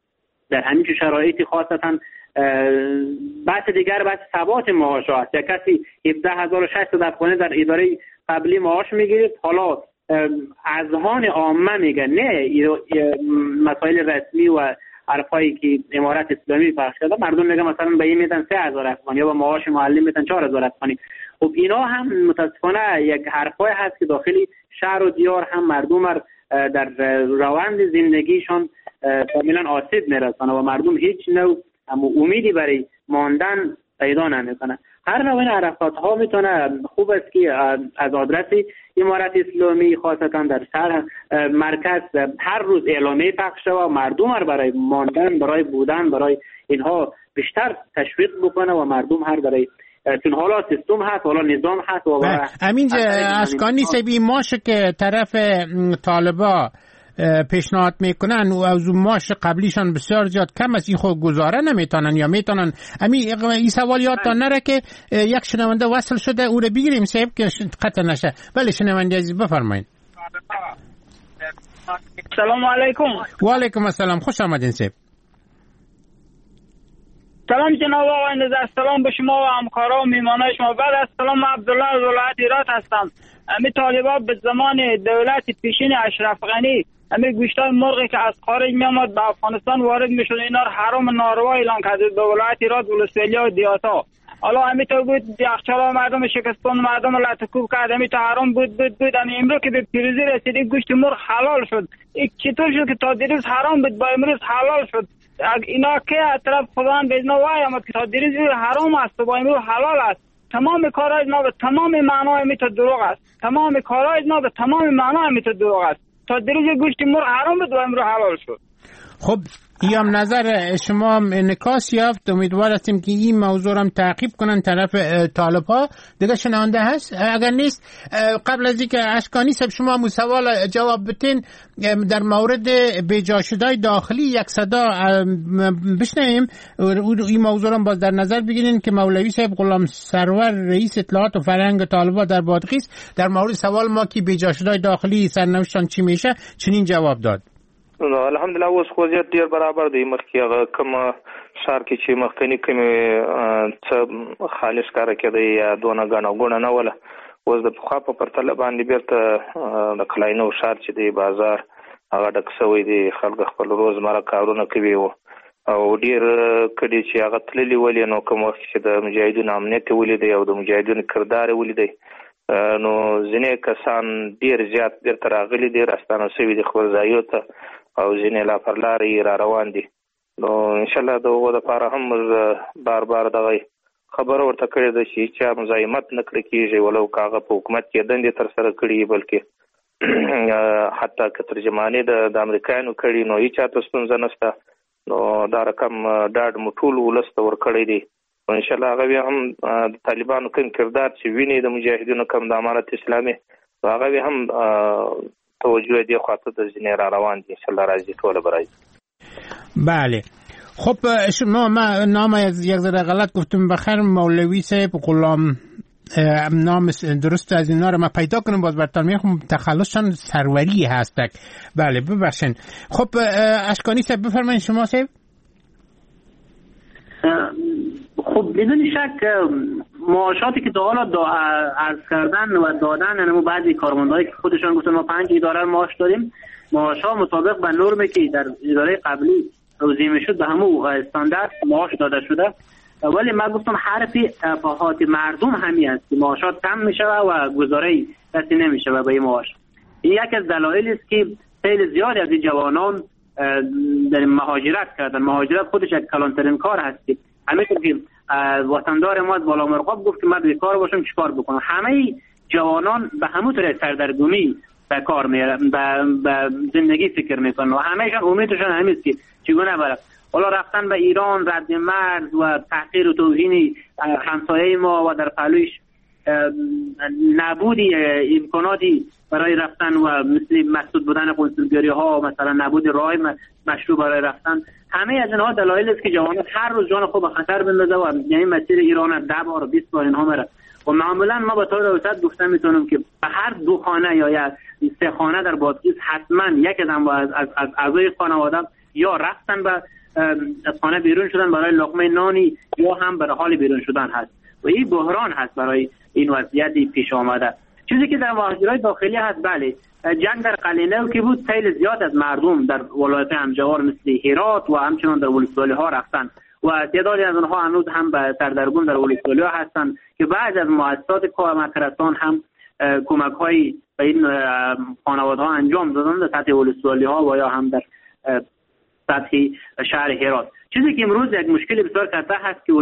در همین شرایطی خاصتا بحث دیگر بحث ثبات معاش است. یک کسی 17600 افغانی در اداره قبلی معاش میگیرید، حالا اذهان عامه میگه نه مسائل رسمی و حرفایی که امارت اسلامی پخش کرده، مردم میگه مثلا به این میدن 3000 افغانی یا به معاش معلم میدن 4000 افغانی. خب اینا هم متاسفانه یک حرفای هست که داخلی شهر و دیار هم مردم در روند زندگیشان کاملا آسیب میرسانه و مردم هیچ نوع امیدی برای ماندن پیدا نمیکنه. هر نوع این حرکات ها میتونه خوب است که از آدرس امارت اسلامی خاصتا در شهر مرکز هر روز اعلامیه پخش شود و مردم برای ماندن، برای بودن، برای اینها بیشتر تشویق بکنه و مردم هر برای چون حالا سیستم هست، حالا نظام هست و همین اشکانی سبی ماشه که طرف طالبا پیشنهاد میکنن و از ماش قبلیشان بسیار زیاد کم است، این خود گزاره نمیتونن یا میتونن. این سوال یادتان نره که یک شنونده وصل شده، او رو بگیریم صاحب که قطع نشه. بله شنونده عزیز بفرمایید. سلام علیکم. و علیکم السلام، خوش آمدین صاحب. سلام جناب آقای نظر، سلام به شما و همکارا و میهمانای شما. بعد از سلام، عبدالله از ولایت هرات هستم. امی طالبان به زمان دولت پیشین اشرف غنی امی گوشتای مرغی که از خارج می آمد به افغانستان وارد می شد، اینا رو حرام ناروا اعلان کرده به ولایت هرات، ولسوالی و دیاتا. حالا امی تو بود یخچالا مردم شکستان مردم لطکوب کرد، امی تو حرام بود. امی امروز که به پیروزی رسیدی گوشت مرغ حلال شد. این چطور شد که تا دیروز حرام بود با امروز حلال شد؟ اینا که اطراف خداوند به اینا وای اما که تا دیروز حرام است و با امروز حلال است. تمام کارهای اینا به تمام معنای میت دروغ است. تمام کارهای اینا به تمام معنای میت دروغ است. تا دیروز گوشت مرغ حرام بود و امروز حلال شد. خب این نظر شما انعکاس یافت. امیدوار هستیم که این موضوع را تعقیب کنن طرف طالب ها. دیگه شنونده هست؟ اگر نیست قبل از اینکه اشکانی صاحب شما مو سوال جواب بتین در مورد بیجا شدهای داخلی یک صدا بشنویم. این موضوع را باز در نظر بگیرین که مولوی صاحب غلام سرور رئیس اطلاعات و فرهنگ طالبا در بادغیس در مورد سوال ما که بیجا شدهای داخلی سرنوشتان چی میشه چنین جواب داد. الحمدلله اوس خو زیات ډیر برابر دی. مخکې هغه کوم ښار کې چې مخکنی کومې څه خالص کاره کېده یا دونه ګڼه ګوڼه نه وله، اوس د پخوا په پرتله باندې بیرته د کلاینو ښار چې دی بازار هغه ډک شوی دی، خلک خپل روزمره کارونه کوي او ډیر کډي چې هغه تللي ولې نو کوم وخت چې د مجاهدینو امنیت ولیدي او د مجاهدینو کردار ولیدي نو ځینې کسان ډیر زیات بیرته راغلي دي، راستانه شوي دي خپل ځایو ته او ځینې لا پر لارې را روان دي. نو انشاءالله د هغو دپاره هم بار بار دغه خبره ورته کړې ده چې هیچا مزاحمت نه کړی کېږي، ولو که هغه په حکومت کې دندې ترسره کړي بلکې حتی که ترجماني د امریکایانو کړي نو هیچا ته ستونزه نشته. نو دا رقم ډاډ مو ټول ولس ته ورکړی دی. انشاءالله هغه بیا هم د طالبانو کوم کردار چې ویني د مجاهدینو کوم د امارت اسلامي هغه بیا هم توجه دی خاطر د ځینې را روان دي. انشاءالله راځي ټوله به راځي. بله خب شما نام یک ذره غلط گفتم بخیر مولوی صاحب غلام نام درست از اینا رو من پیدا کنم باز براتون میخوام تخلصشان سروری هستک. بله ببخشین. خب اشکانی صاحب بفرمایید شما صاحب. خب بدون شک معاشاتی که تا حالا عرض کردن و دادن یعنی بعضی کارمندایی که خودشان گفتن ما 5 اداره معاش داریم، معاشا مطابق به نرمی که در اداره قبلی توزیع میشد به همون استاندارد معاش داده شده. ولی من گفتم حرفی افاهات مردم همین است که معاشات کم میشه و گزاره کسی نمیشه به این معاش. این یکی از دلایلی است که خیلی زیادی از این جوانان در مهاجرت کردن. مهاجرت خودش یک کلانترین کار هست. همینطور که وطندار ما بالا مرغاب گفت که من بیکار باشم چیکار بکنم، همه جوانان به همون طریق سردرگمی به کار میرن، به زندگی فکر میکنن و همهشان امیدشان همین است که چگونه برن. حالا رفتن به ایران رد مرز و تحقیر و توهین همسایه ما و در پهلویش نبودی امکاناتی برای رفتن و مثل مسدود بودن کنسولگری ها، مثلا نبود راه مشروع برای رفتن، همه از اینها دلایل است که جوانان هر روز جان خود به خطر بندازه و یعنی مسیر ایران 10 بار و 20 بار اینها میره. و معمولا ما به طور اوسط گفتم میتونم که به هر 2 خانه یا 3 خانه در بادغیس حتما یک از اعضای خانواده یا رفتن به از خانه بیرون شدن برای لقمه نانی یا هم برای حال بیرون شدن هست و این بحران هست برای این وضعیتی پیش آمده. چیزی که در مهاجرت داخلی هست، بله جنگ در قلینو که بود خیلی زیاد از مردم در ولایت همجوار مثل هرات و همچنان در ولسوالی ها رفتن و تعدادی از اونها هنوز هم به سردرگم در ولسوالی ها هستن که بعض از مؤسسات کمک رسان هم کمک های به این خانواده ها انجام دادن در سطح ولسوالی ها و یا هم در سطح شهر هرات. چیزی که امروز یک مشکل بسیار کثیف هست که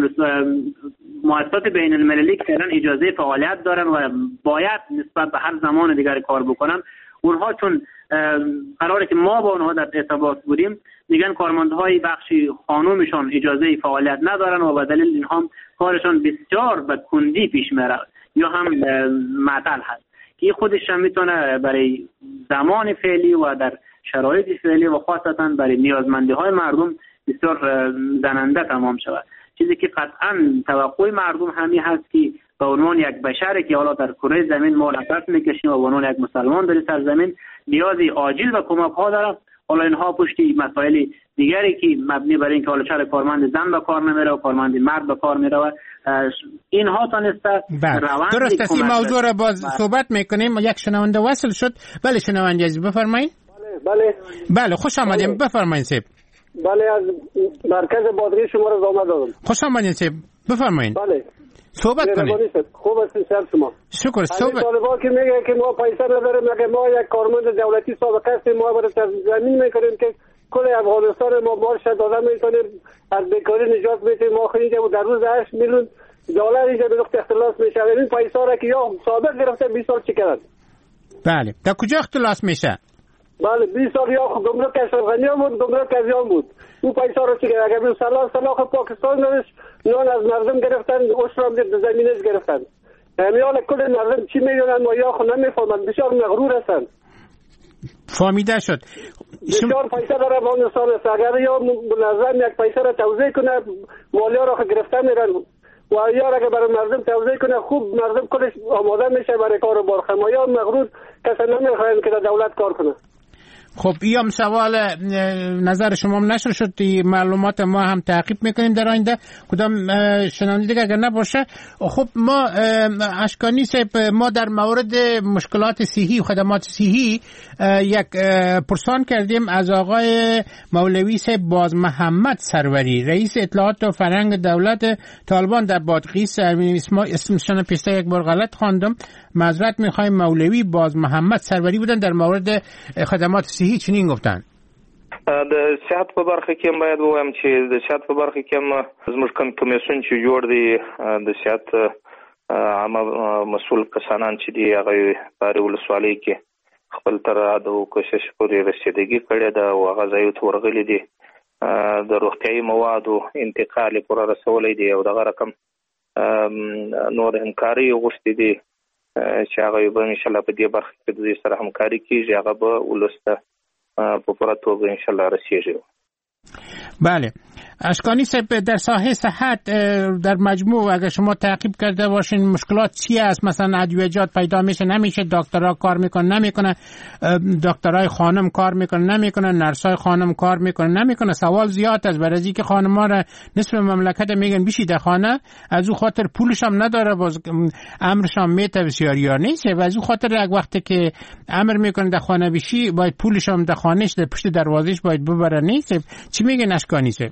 مؤسسات بین المللی که فعلا اجازه فعالیت دارن و باید نسبت به هر زمان دیگر کار بکنن، اونها چون قراره که ما با اونها در ارتباط بودیم میگن کارمندهای بخش خانومشان اجازه فعالیت ندارن و به دلیل اینها کارشان بسیار به کندی پیش میره یا هم معطل هست که خودش هم میتونه برای زمان فعلی و در شرایط فعلی و خاصتا برای نیازمندی های مردم بسیار زننده تمام شود. چیزی که قطعا توقع مردم همی هست که به عنوان یک بشری که حالا در کره زمین ما نفس میکشیم و به عنوان یک مسلمان در سرزمین نیازی عاجل و کمک ها دارد. حالا اینها پشتی مسائل دیگری که مبنی بر اینکه حالا چرا کارمند زن به کار نمیره و کارمند مرد به کار میره، اینها تانسته روند درست است. این موضوع را باز صحبت میکنیم. یک شنونده وصل شد. بله شنونده عزیز بفرمایید. بله خوش آمدید. بفرمایید سیب. بله از مرکز بادغیس شما را زحمت دادم. خوش آمدید سیب. بفرمایید. بله صحبت کنید. خوب است سر شما. شکر. صحبت. طالبان که میگه که ما پیسه نداریم، میگه ما یک کارمند دولتی سابقه هستیم، ما برای زمین میکنیم که کل افغانستان ما مارش داده میکنیم، از بیکاری نجات میدیم. ما خریده و در روز 8 میلیون دلار اینجا به نقطه اختلاس میشه. این پیسه را که یا سابق گرفته 20 سال چی کردن؟ بله در کجا اختلاس میشه؟ بله 20 سال یا گمرک اشرفغانی هم بود، گمرک ازیان بود. اون پیسه رو چی گرفت؟ اگر سلاخ پاکستان نداشت نان از مردم گرفتن، اشرام در زمینش گرفتن. همیال کل مردم چی میدونن و یا خود نمیفهمن، بسیار مغرور هستن. فهمیده شد. بسیار پیسه در افغانستان است. اگر یا منظم یک پیسه را توزیع کنه مالی را گرفتن میرن و یا اگر برای مردم توزیع کنه خوب مردم کلش آماده میشه برای کار و بارخم و یا مغرور کسی نمیخواهند که در دولت کار کنه. خب این سوال نظر شما نشر شد. معلومات ما هم تعقیب میکنیم در آینده. کدام شنونده دیگه اگر نباشه. خب ما اشکانی صاحب ما در مورد مشکلات صحی و خدمات صحی یک پرسان کردیم از آقای مولوی صاحب باز محمد سروری، رئیس اطلاعات و فرهنگ دولت طالبان در بادغیس. اسمشان پیشتر یک بار غلط خواندم، معذرت میخوایم. مولوی باز محمد سروری بودن در مورد خدمات صحی چنین گفتن. د صحت په برخه کې باید وایم چې د صحت په برخه کې زموږ کمیسیون چې جوړ دی د صحت عامه مسؤل کسانان چې دی هغه په ولسوالۍ کې خپل تر د کوشش پورې رسیدګي کړې ده او هغه ځای ته ورغلي دي د روغتیايي موادو انتقال پر رسولې دي او دغه رقم نور همکاري غوښتي دي چې هغه به ان شاء الله په دې برخه کې د دې سره همکاري کیږي، هغه به ولسته په پوره توګه ان شاء الله رسیږي. بله اشکانی صاحب در ساحه صحت در مجموع اگر شما تعقیب کرده باشین مشکلات چی است؟ مثلا ادویجات پیدا میشه نمیشه، دکترها کار میکنه نمیکنه، دکترای خانم کار میکنه نمیکنه، نرسای خانم کار میکنه نمیکنه. سوال زیاد است برای اینکه خانم‌ها را نصف مملکت میگن بشی در خانه، از او خاطر پولش هم نداره، باز امرش هم میته بسیار یا نیست و از او خاطر یک وقتی که امر میکنه در خانه بشی باید پولش هم در خانهش در پشت دروازش باید ببره. نیست چی میگن اشکانی صاحب؟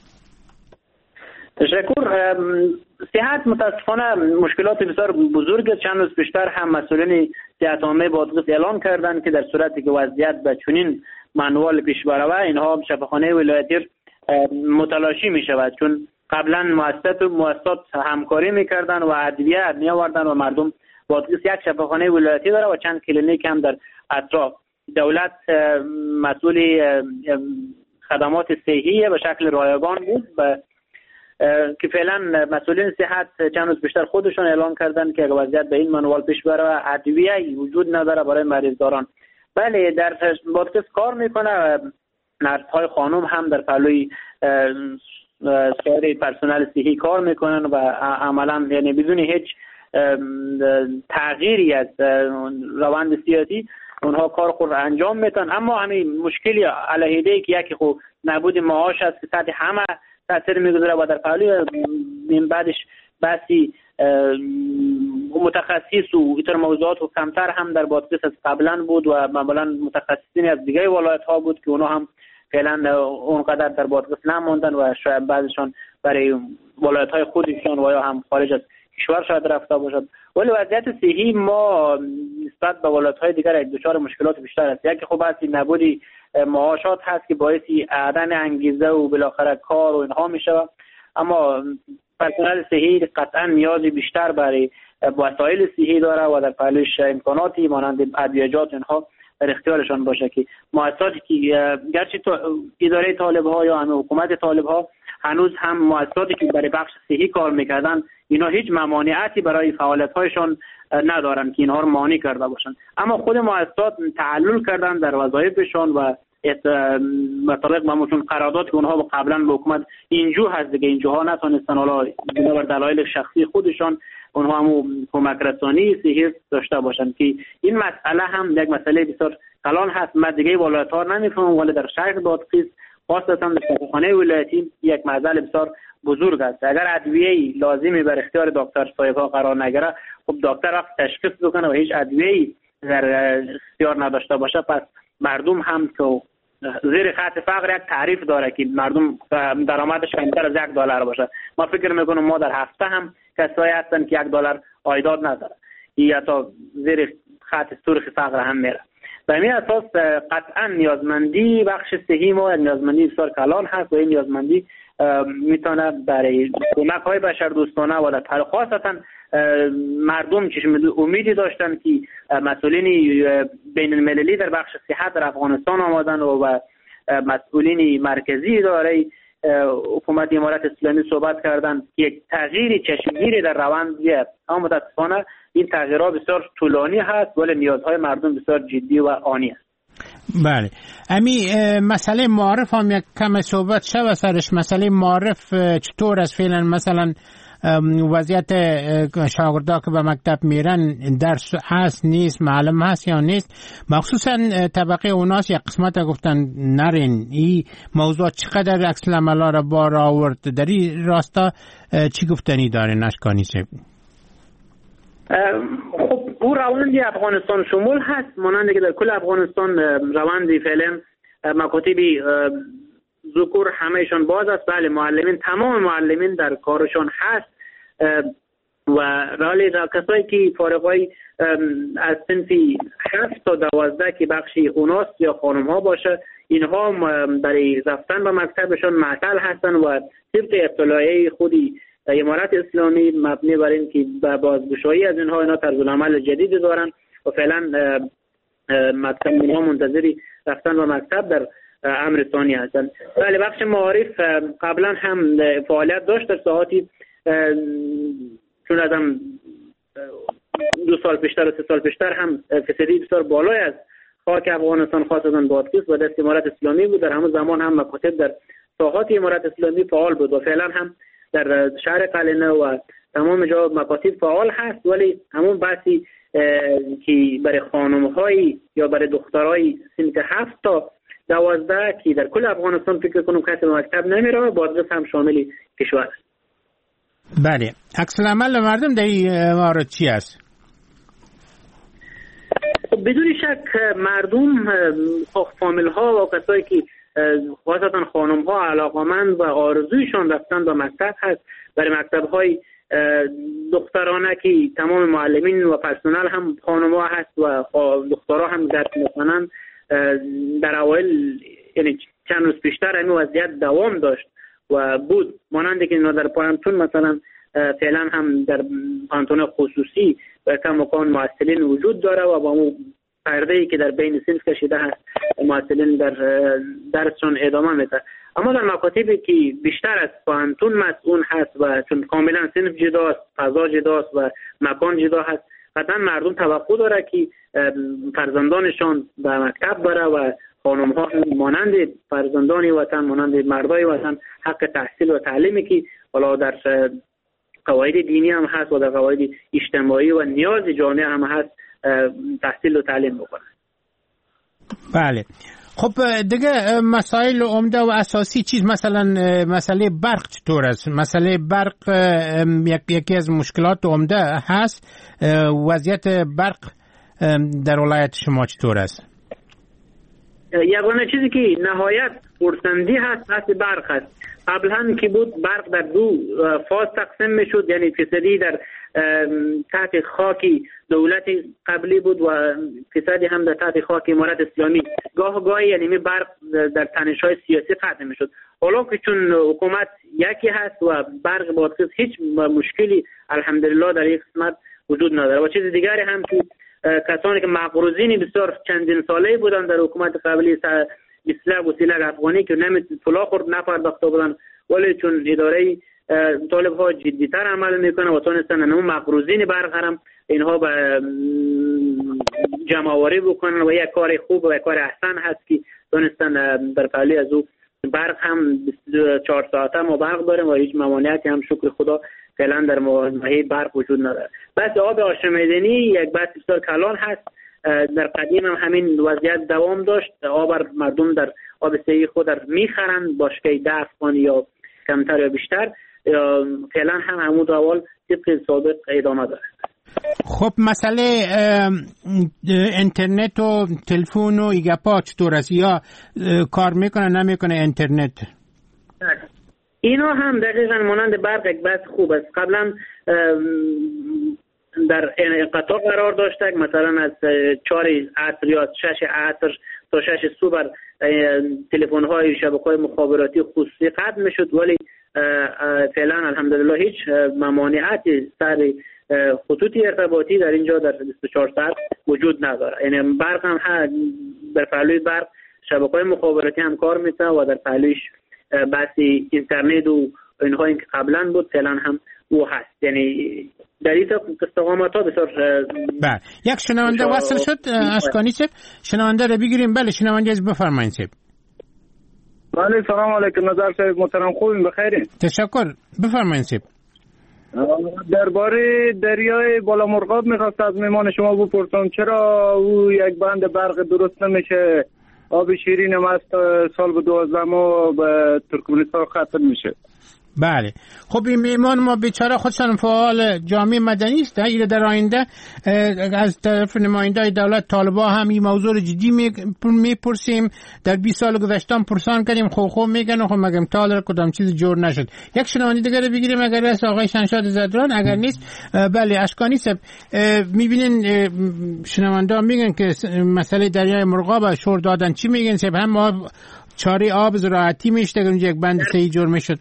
تشکر. صحت متاسفانه مشکلات بسیار بزرگ. چند روز پیشتر هم مسئولین صحت عامه بادغیس اعلام کردند که در صورتی که وضعیت به چنین منوال پیش بروه اینها شفاخانه ولایتی متلاشی می شود، چون قبلا مؤسسات همکاری میکردن و ادویه می آوردن و مردم بادغیس یک شفاخانه ولایتی داره و چند کلینیک هم در اطراف. دولت مسئول خدمات صحی به شکل رایگان بود که فعلا مسئولین صحت چند روز بیشتر خودشون اعلام کردن که اگر وضعیت به این منوال پیش بره ادویه وجود نداره برای مریضداران. بله در بادغیس کار میکنه، نرس‌های خانم هم در پهلوی سایر پرسنل صحی کار میکنن و عملا یعنی بدون هیچ تغییری از روند سیاسی اونها کار خود را انجام میتن. اما همین مشکلی علیه‌ای که یکی خب نبود معاش است که سطح همه تاثیر میگذاره و در پهلوی این بعدش بحثی متخصص و ایتر موضوعات و کمتر هم در بادغیس از قبلا بود و معمولا متخصصین از دیگه ولایت ها بود که اونا هم فعلا اونقدر در بادغیس نموندن و شاید بعضشان برای ولایت های خودشان و یا هم خارج از کشور شاید رفته باشد. ولی وضعیت صحی ما نسبت به ولایت های دیگر دچار مشکلات بیشتر است. یکی خب بحث نبودی معاشات هست که باعثی عدم انگیزه و بالاخره کار و اینها میشه. اما پرسنل صحی قطعا نیازی بیشتر برای وسایل صحی داره و در پهلوش امکاناتی مانند ادویجات اینها در اختیارشان باشه که مؤسساتی که گرچه اداره طالب ها یا همه حکومت طالب ها هنوز هم مؤسساتی که برای بخش صحی کار میکردن اینا هیچ ممانعتی برای فعالیت هایشان ندارن که اینها رو مانع کرده باشن. اما خود مؤسسات تعلل کردن در وظایفشان و مطابق همون قرارداد که اونها قبلا به حکومت اینجور هست دیگه اینجاها نتونستن حالا بنابر دلایل شخصی خودشان اونها هم کمک رسانی صحی داشته باشن که این مسئله هم یک مسئله بسیار کلان هست. ما دیگه ولایت ها نمیفهمم ولی در شهر بادغیس خاصتا در شفاخانه ولایتی یک مسئله بسیار بزرگ است. اگر ادویه‌ای لازمی بر اختیار دکتر صاحب ها قرار نگیره خب دکتر وقت تشخیص بکنه و هیچ ادویه‌ای در اختیار نداشته باشه پس مردم هم که زیر خط فقر یک تعریف داره که مردم درآمدش کمتر از $1 باشه. ما فکر میکنم ما در هفته هم کسایی هستن که $1 عایدات نداره یا تا زیر خط سرخ فقر هم میره. به این اساس قطعا نیازمندی بخش صحی ما نیازمندی بسیار کلان هست و این نیازمندی میتونه برای کمک های بشردوستانه و در خاصتا مردم چشم امیدی داشتن که مسئولین بین المللی در بخش صحت در افغانستان آمدن و مسئولین مرکزی اداره حکومت امارت اسلامی صحبت کردن که یک تغییر چشمگیری در روند بیاد. اما متاسفانه این تغییرات بسیار طولانی هست ولی نیازهای مردم بسیار جدی و آنی است. بله امی مسئله معارف هم یک کم صحبت شد سرش. مسئله معارف چطور است فعلا؟ مثلا وضعیت شاگردا که به مکتب میرن درس هست نیست، معلم هست یا نیست؟ مخصوصا طبقه اوناس یک قسمت گفتن نرین. این موضوع چقدر عکس العملا را بار آورد؟ در این راستا چی گفتنی داره اشکانی صاحب؟ خب او روند افغانستان شمول هست مانند که در کل افغانستان روند فعلا مکاتب ذکور همهشان باز است. بله معلمین تمام معلمین در کارشان هست و رالی کسایی که فارغای از صنفی 7 تا 12 که بخشی اوناس یا خانم ها باشه اینها برای رفتن به مکتبشان معطل هستن و طبق اطلاعیه خودی امارت اسلامی مبنی بر این که به بازگشایی از اینها طرز العمل جدید دارن و فعلا مکتب اینها منتظری رفتن به مکتب در امر ثانی هستن. ولی بخش معارف قبلا هم فعالیت داشت در ساعاتی چون ازم 2 سال پیشتر و 3 سال پیشتر هم فیصدی بسیار بالای از خاک افغانستان خاصتا بادغیس و دست امارت اسلامی بود. در همون زمان هم مکاتب در ساحات امارت اسلامی فعال بود و فعلا هم در شهر قلعه و تمام جا مکاتب فعال هست ولی همون بحثی که برای خانم‌های یا برای دخترای صنف 7 تا 12 که در کل افغانستان فکر کنم کسی به مکتب نمیره بادغیس هم شامل کشور است. بله عکس العمل مردم در این مورد چی است؟ بدون شک مردم فامیل ها و کسایی که خاصتا خانم ها علاقمند و آرزویشان رفتن به مکتب هست. برای مکتب های دخترانه که تمام معلمین و پرسنل هم خانم ها هست و دخترها هم درس میکنن در اوایل یعنی چند روز پیشتر همین وضعیت دوام داشت و بود مانند که در پانتون مثلا فعلا هم در پانتون خصوصی و کم مکان معسلین وجود داره و با اون پرده‌ای که در بین صنف کشیده هست معسلین در درسشون ادامه میده. اما در مکاتبی که بیشتر از پانتون مسئول هست و چون کاملا صنف جداست، فضا جداست و مکان جدا هست قطعا مردم توقع داره که فرزندانشان به مکتب بره و خانم ها مانند فرزندان وطن مانند مردای وطن حق تحصیل و تعلیمی که حالا در قواعد دینی هم هست و در قواعد اجتماعی و نیاز جامعه هم هست تحصیل و تعلیم بکنن. بله. خب دیگه مسائل عمده و اساسی چیز مثلا مسئله برق چطور است؟ مسئله برق یکی از مشکلات عمده هست. وضعیت برق در ولایت شما چطور است؟ یگانه چیزی که نهایت پرسندی هست بحث برق است. قبل هم که بود برق در دو فاز تقسیم میشد، یعنی فیصدی در تحت خاکی دولت قبلی بود و فیصدی هم در تحت خاک امارت اسلامی. گاهی یعنی برق در تنش‌های سیاسی قطع میشد. حالا که چون حکومت یکی هست و برق بادغیس هیچ مشکلی الحمدلله در یک قسمت وجود نداره. و چیز دیگری هم که کسانی که مقروضین بسیار چندین ساله بودن در حکومت قبلی 20 افغانی که پولا خورد نپرداخته بودن، ولی چون اداره طالب ها جدیتر عمل میکنه و تونستن اون مقروضین برق هم اینها به جمع آوری بکنن و یک کار خوب و یک کار احسن هست که تونستن در پهلوی از او برق هم 24 ساعته ما برق داریم و هیچ ممانعتی هم شکر خدا فعلا در ماهی برق وجود نداره. بس آب آشامیدنی یک بحث بسیار کلان هست. در قدیم هم همین وضعیت دوام داشت. آب مردم در آب سهی خود میخرن باشکه 10 افغانی یا کمتر یا بیشتر. فعلا هم همون روال طبق سابق ادامه داره. خب مسئله اینترنت و تلفن و ایگاپا چطور است؟ یا کار میکنه نمیکنه اینترنت؟ اینا هم دقیقاً مانند برق یک بحث خوب است. قبلا در انقطاع قرار داشته، مثلا از 4 عصر یا 6 عصر تا 6 صبح بر تلفن‌های شبکه‌های مخابراتی خصوصی قطع میشد، ولی فعلا الحمدلله هیچ ممانعتی سر خطوط ارتباطی در اینجا در 24 ساعت وجود نداره. یعنی برق هم در پهلوی برق شبکه‌های مخابراتی هم کار میکنه و در پهلویش بحث اینترنت و اینها که قبلا بود فعلا هم او هست. یعنی در این استقامت ها بسیار بله. یک شنونده وصل شد اشکانی صاحب، شنونده رو بگیریم. بله شنونده از بفرمایید صاحب. بله سلام علیکم نظر صاحب محترم، خوبین بخیرین؟ تشکر، بفرمایید صاحب. درباره دریای بالا مرغاب میخواست از مهمان شما بپرسم چرا او یک بند برق درست نمیشه؟ آب شیرین هم از سال به 12 ماه به ترکمنستان ختم میشه. بله. خب این میمان ما بیچاره خودشان فعال جامعه مدنی است. ایره در آینده از طرف نماینده دولت طالبا هم این موضوع رو جدی میپرسیم. در 20 سال گذشته پرسان کردیم، خب میگن خب مگم تالر کدام چیز جور نشد. یک شنونده دیگه رو بگیریم اگر است آقای شنشاد زدران، اگر نیست بله اشکانی صاحب. میبینین شنونده میگن که مسئله دریای مرغاب شور دادن، چی میگن صاحب؟ هم آب چاره آب زراعتی میشته اونجا یک بند سهی جور میشد.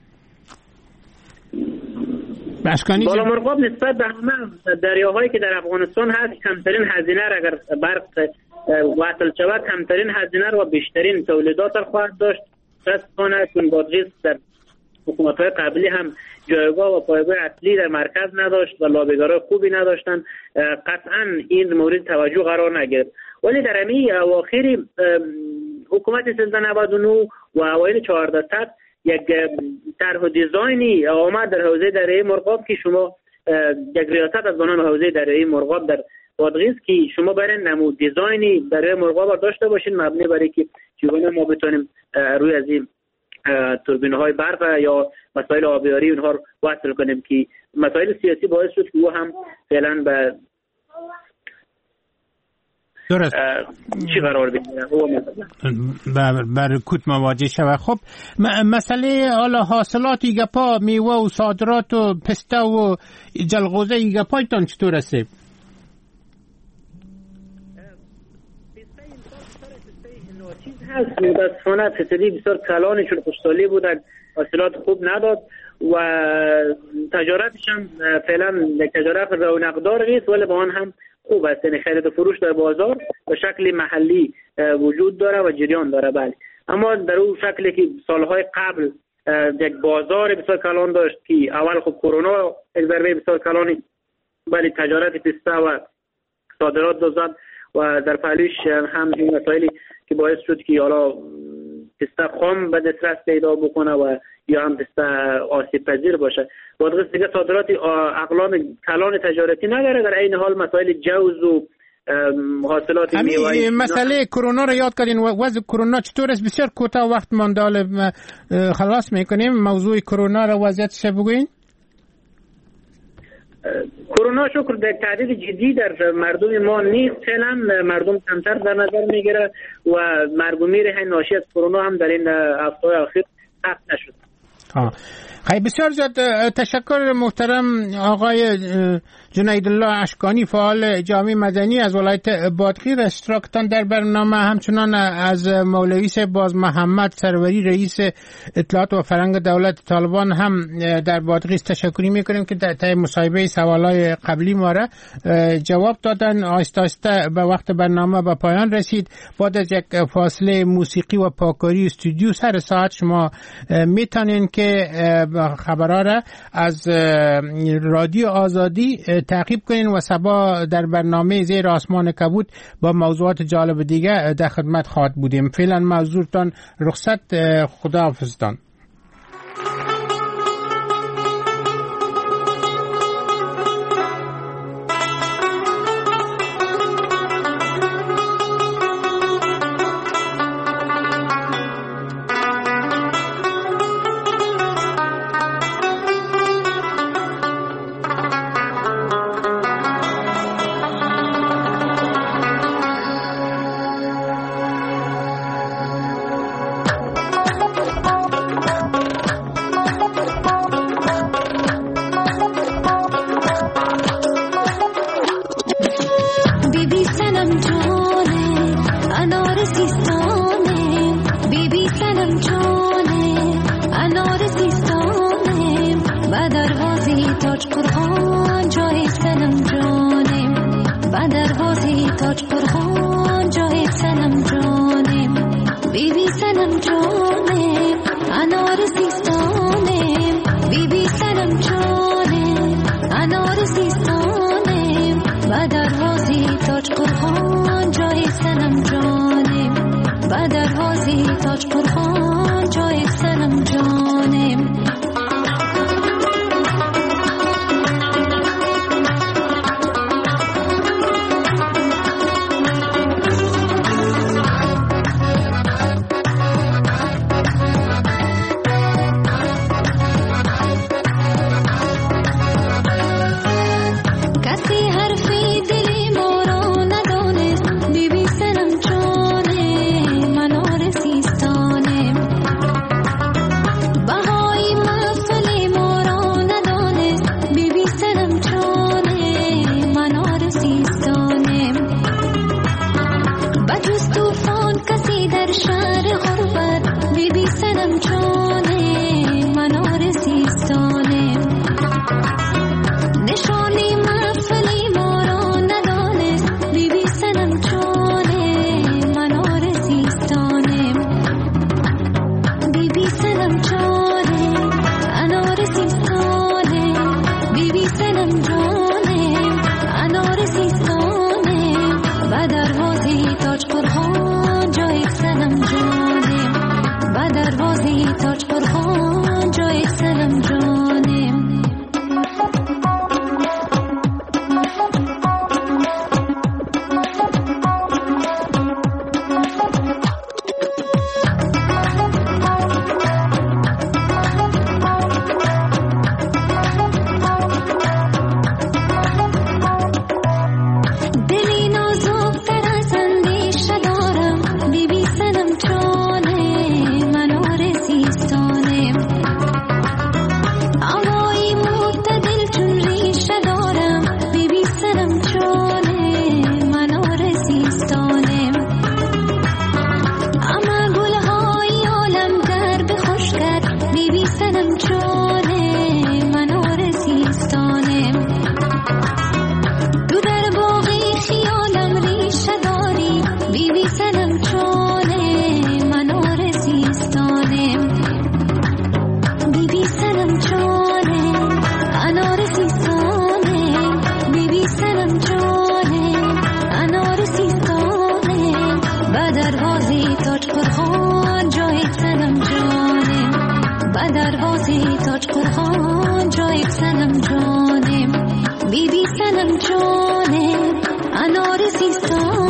بالا مرغاب نسبت به همه دریاهایی که در افغانستان هست کمترین هزینه را اگر برق وصل شود کمترین هزینه و بیشترین تولیدات را خواهد داشت. متاسفانه چون بادغیس در حکومت‌های قبلی هم جایگاه و پایگاه اصلی در مرکز نداشت و لابیگرای خوبی نداشتن، قطعا این مورد توجه قرار نگرفت. ولی در همین اواخر حکومت سال 99 و اوایل 14 یک طرح و دیزاینی آمد در حوزه دریای مرغاب که شما یک ریاست از بنام حوزه دریای مرغاب در بادغیس که شما برای نمود دیزاینی دریای مرغاب داشته باشین مبنی برای که چگونه ما بتونیم روی از این توربین‌های برق یا مسائل آبیاری اونها رو وصل کنیم که مسائل سیاسی باعث شد که او هم فعلا به درست چی قرار بگیره بر کوت مواجه شود. خب مسئله حالا حاصلات ایگاپا، میوه و صادرات و پسته و جلغوزه ایگاپایتان چطور است؟ هست متاسفانه فصلی بسیار کلانی چون خوشسالی بود، حاصلات خوب نداد و تجارتش هم فعلا یک تجارت رونقدار نیست، ولی با آن هم خوب است. یعنی خرید و فروش در بازار به شکل محلی وجود داره و جریان داره. بله، اما در اون شکلی که سالهای قبل یک بازار بسیار کلان داشت که اول خب کرونا یک ضربه بسیار کلانی ولی تجارت پسته و صادرات داشت و در پهلوش هم این مسائلی که باعث شد که حالا پسته خام به دسترس پیدا بکنه و یا هم پسته آسیب پذیر باشه. بادغیس دیگه صادرات اقلام کلان تجارتی نداره، در این حال مسائل جوز و حاصلات میوه‌ای. مسئله کرونا رو یاد کردین، وضع کرونا چطور است؟ بسیار کوتاه وقت مانده، خلاص میکنیم موضوع کرونا رو، وضعیتش بگوین. کرونا شکر در تعدید جدی در مردم ما نیست، فعلا مردم کمتر در نظر میگیره و مرگ و میر ناشی از کرونا هم در این هفته‌های اخیر ثبت نشد. خیلی بسیار زیاد تشکر محترم آقای جنیدالله اشکانی، فعال جامعه مدنی از ولایت بادغیس، اشتراکتان در برنامه. همچنان از مولوی باز محمد سروری، رئیس اطلاعات و فرهنگ دولت طالبان، هم در بادغیس تشکری میکنیم که در مصاحبه سوالای قبلی ما را جواب دادن. آهسته آهسته به وقت برنامه به پایان رسید. بعد از یک فاصله موسیقی و پاکاری استودیو سر ساعت شما میتونین که خبرها را از رادیو آزادی تعقیب کنین و صبا در برنامه زیر آسمان کبود با موضوعات جالب دیگه در خدمت خواهد بودیم. فعلا معذورتان، رخصت، خداحافظتان. نیستم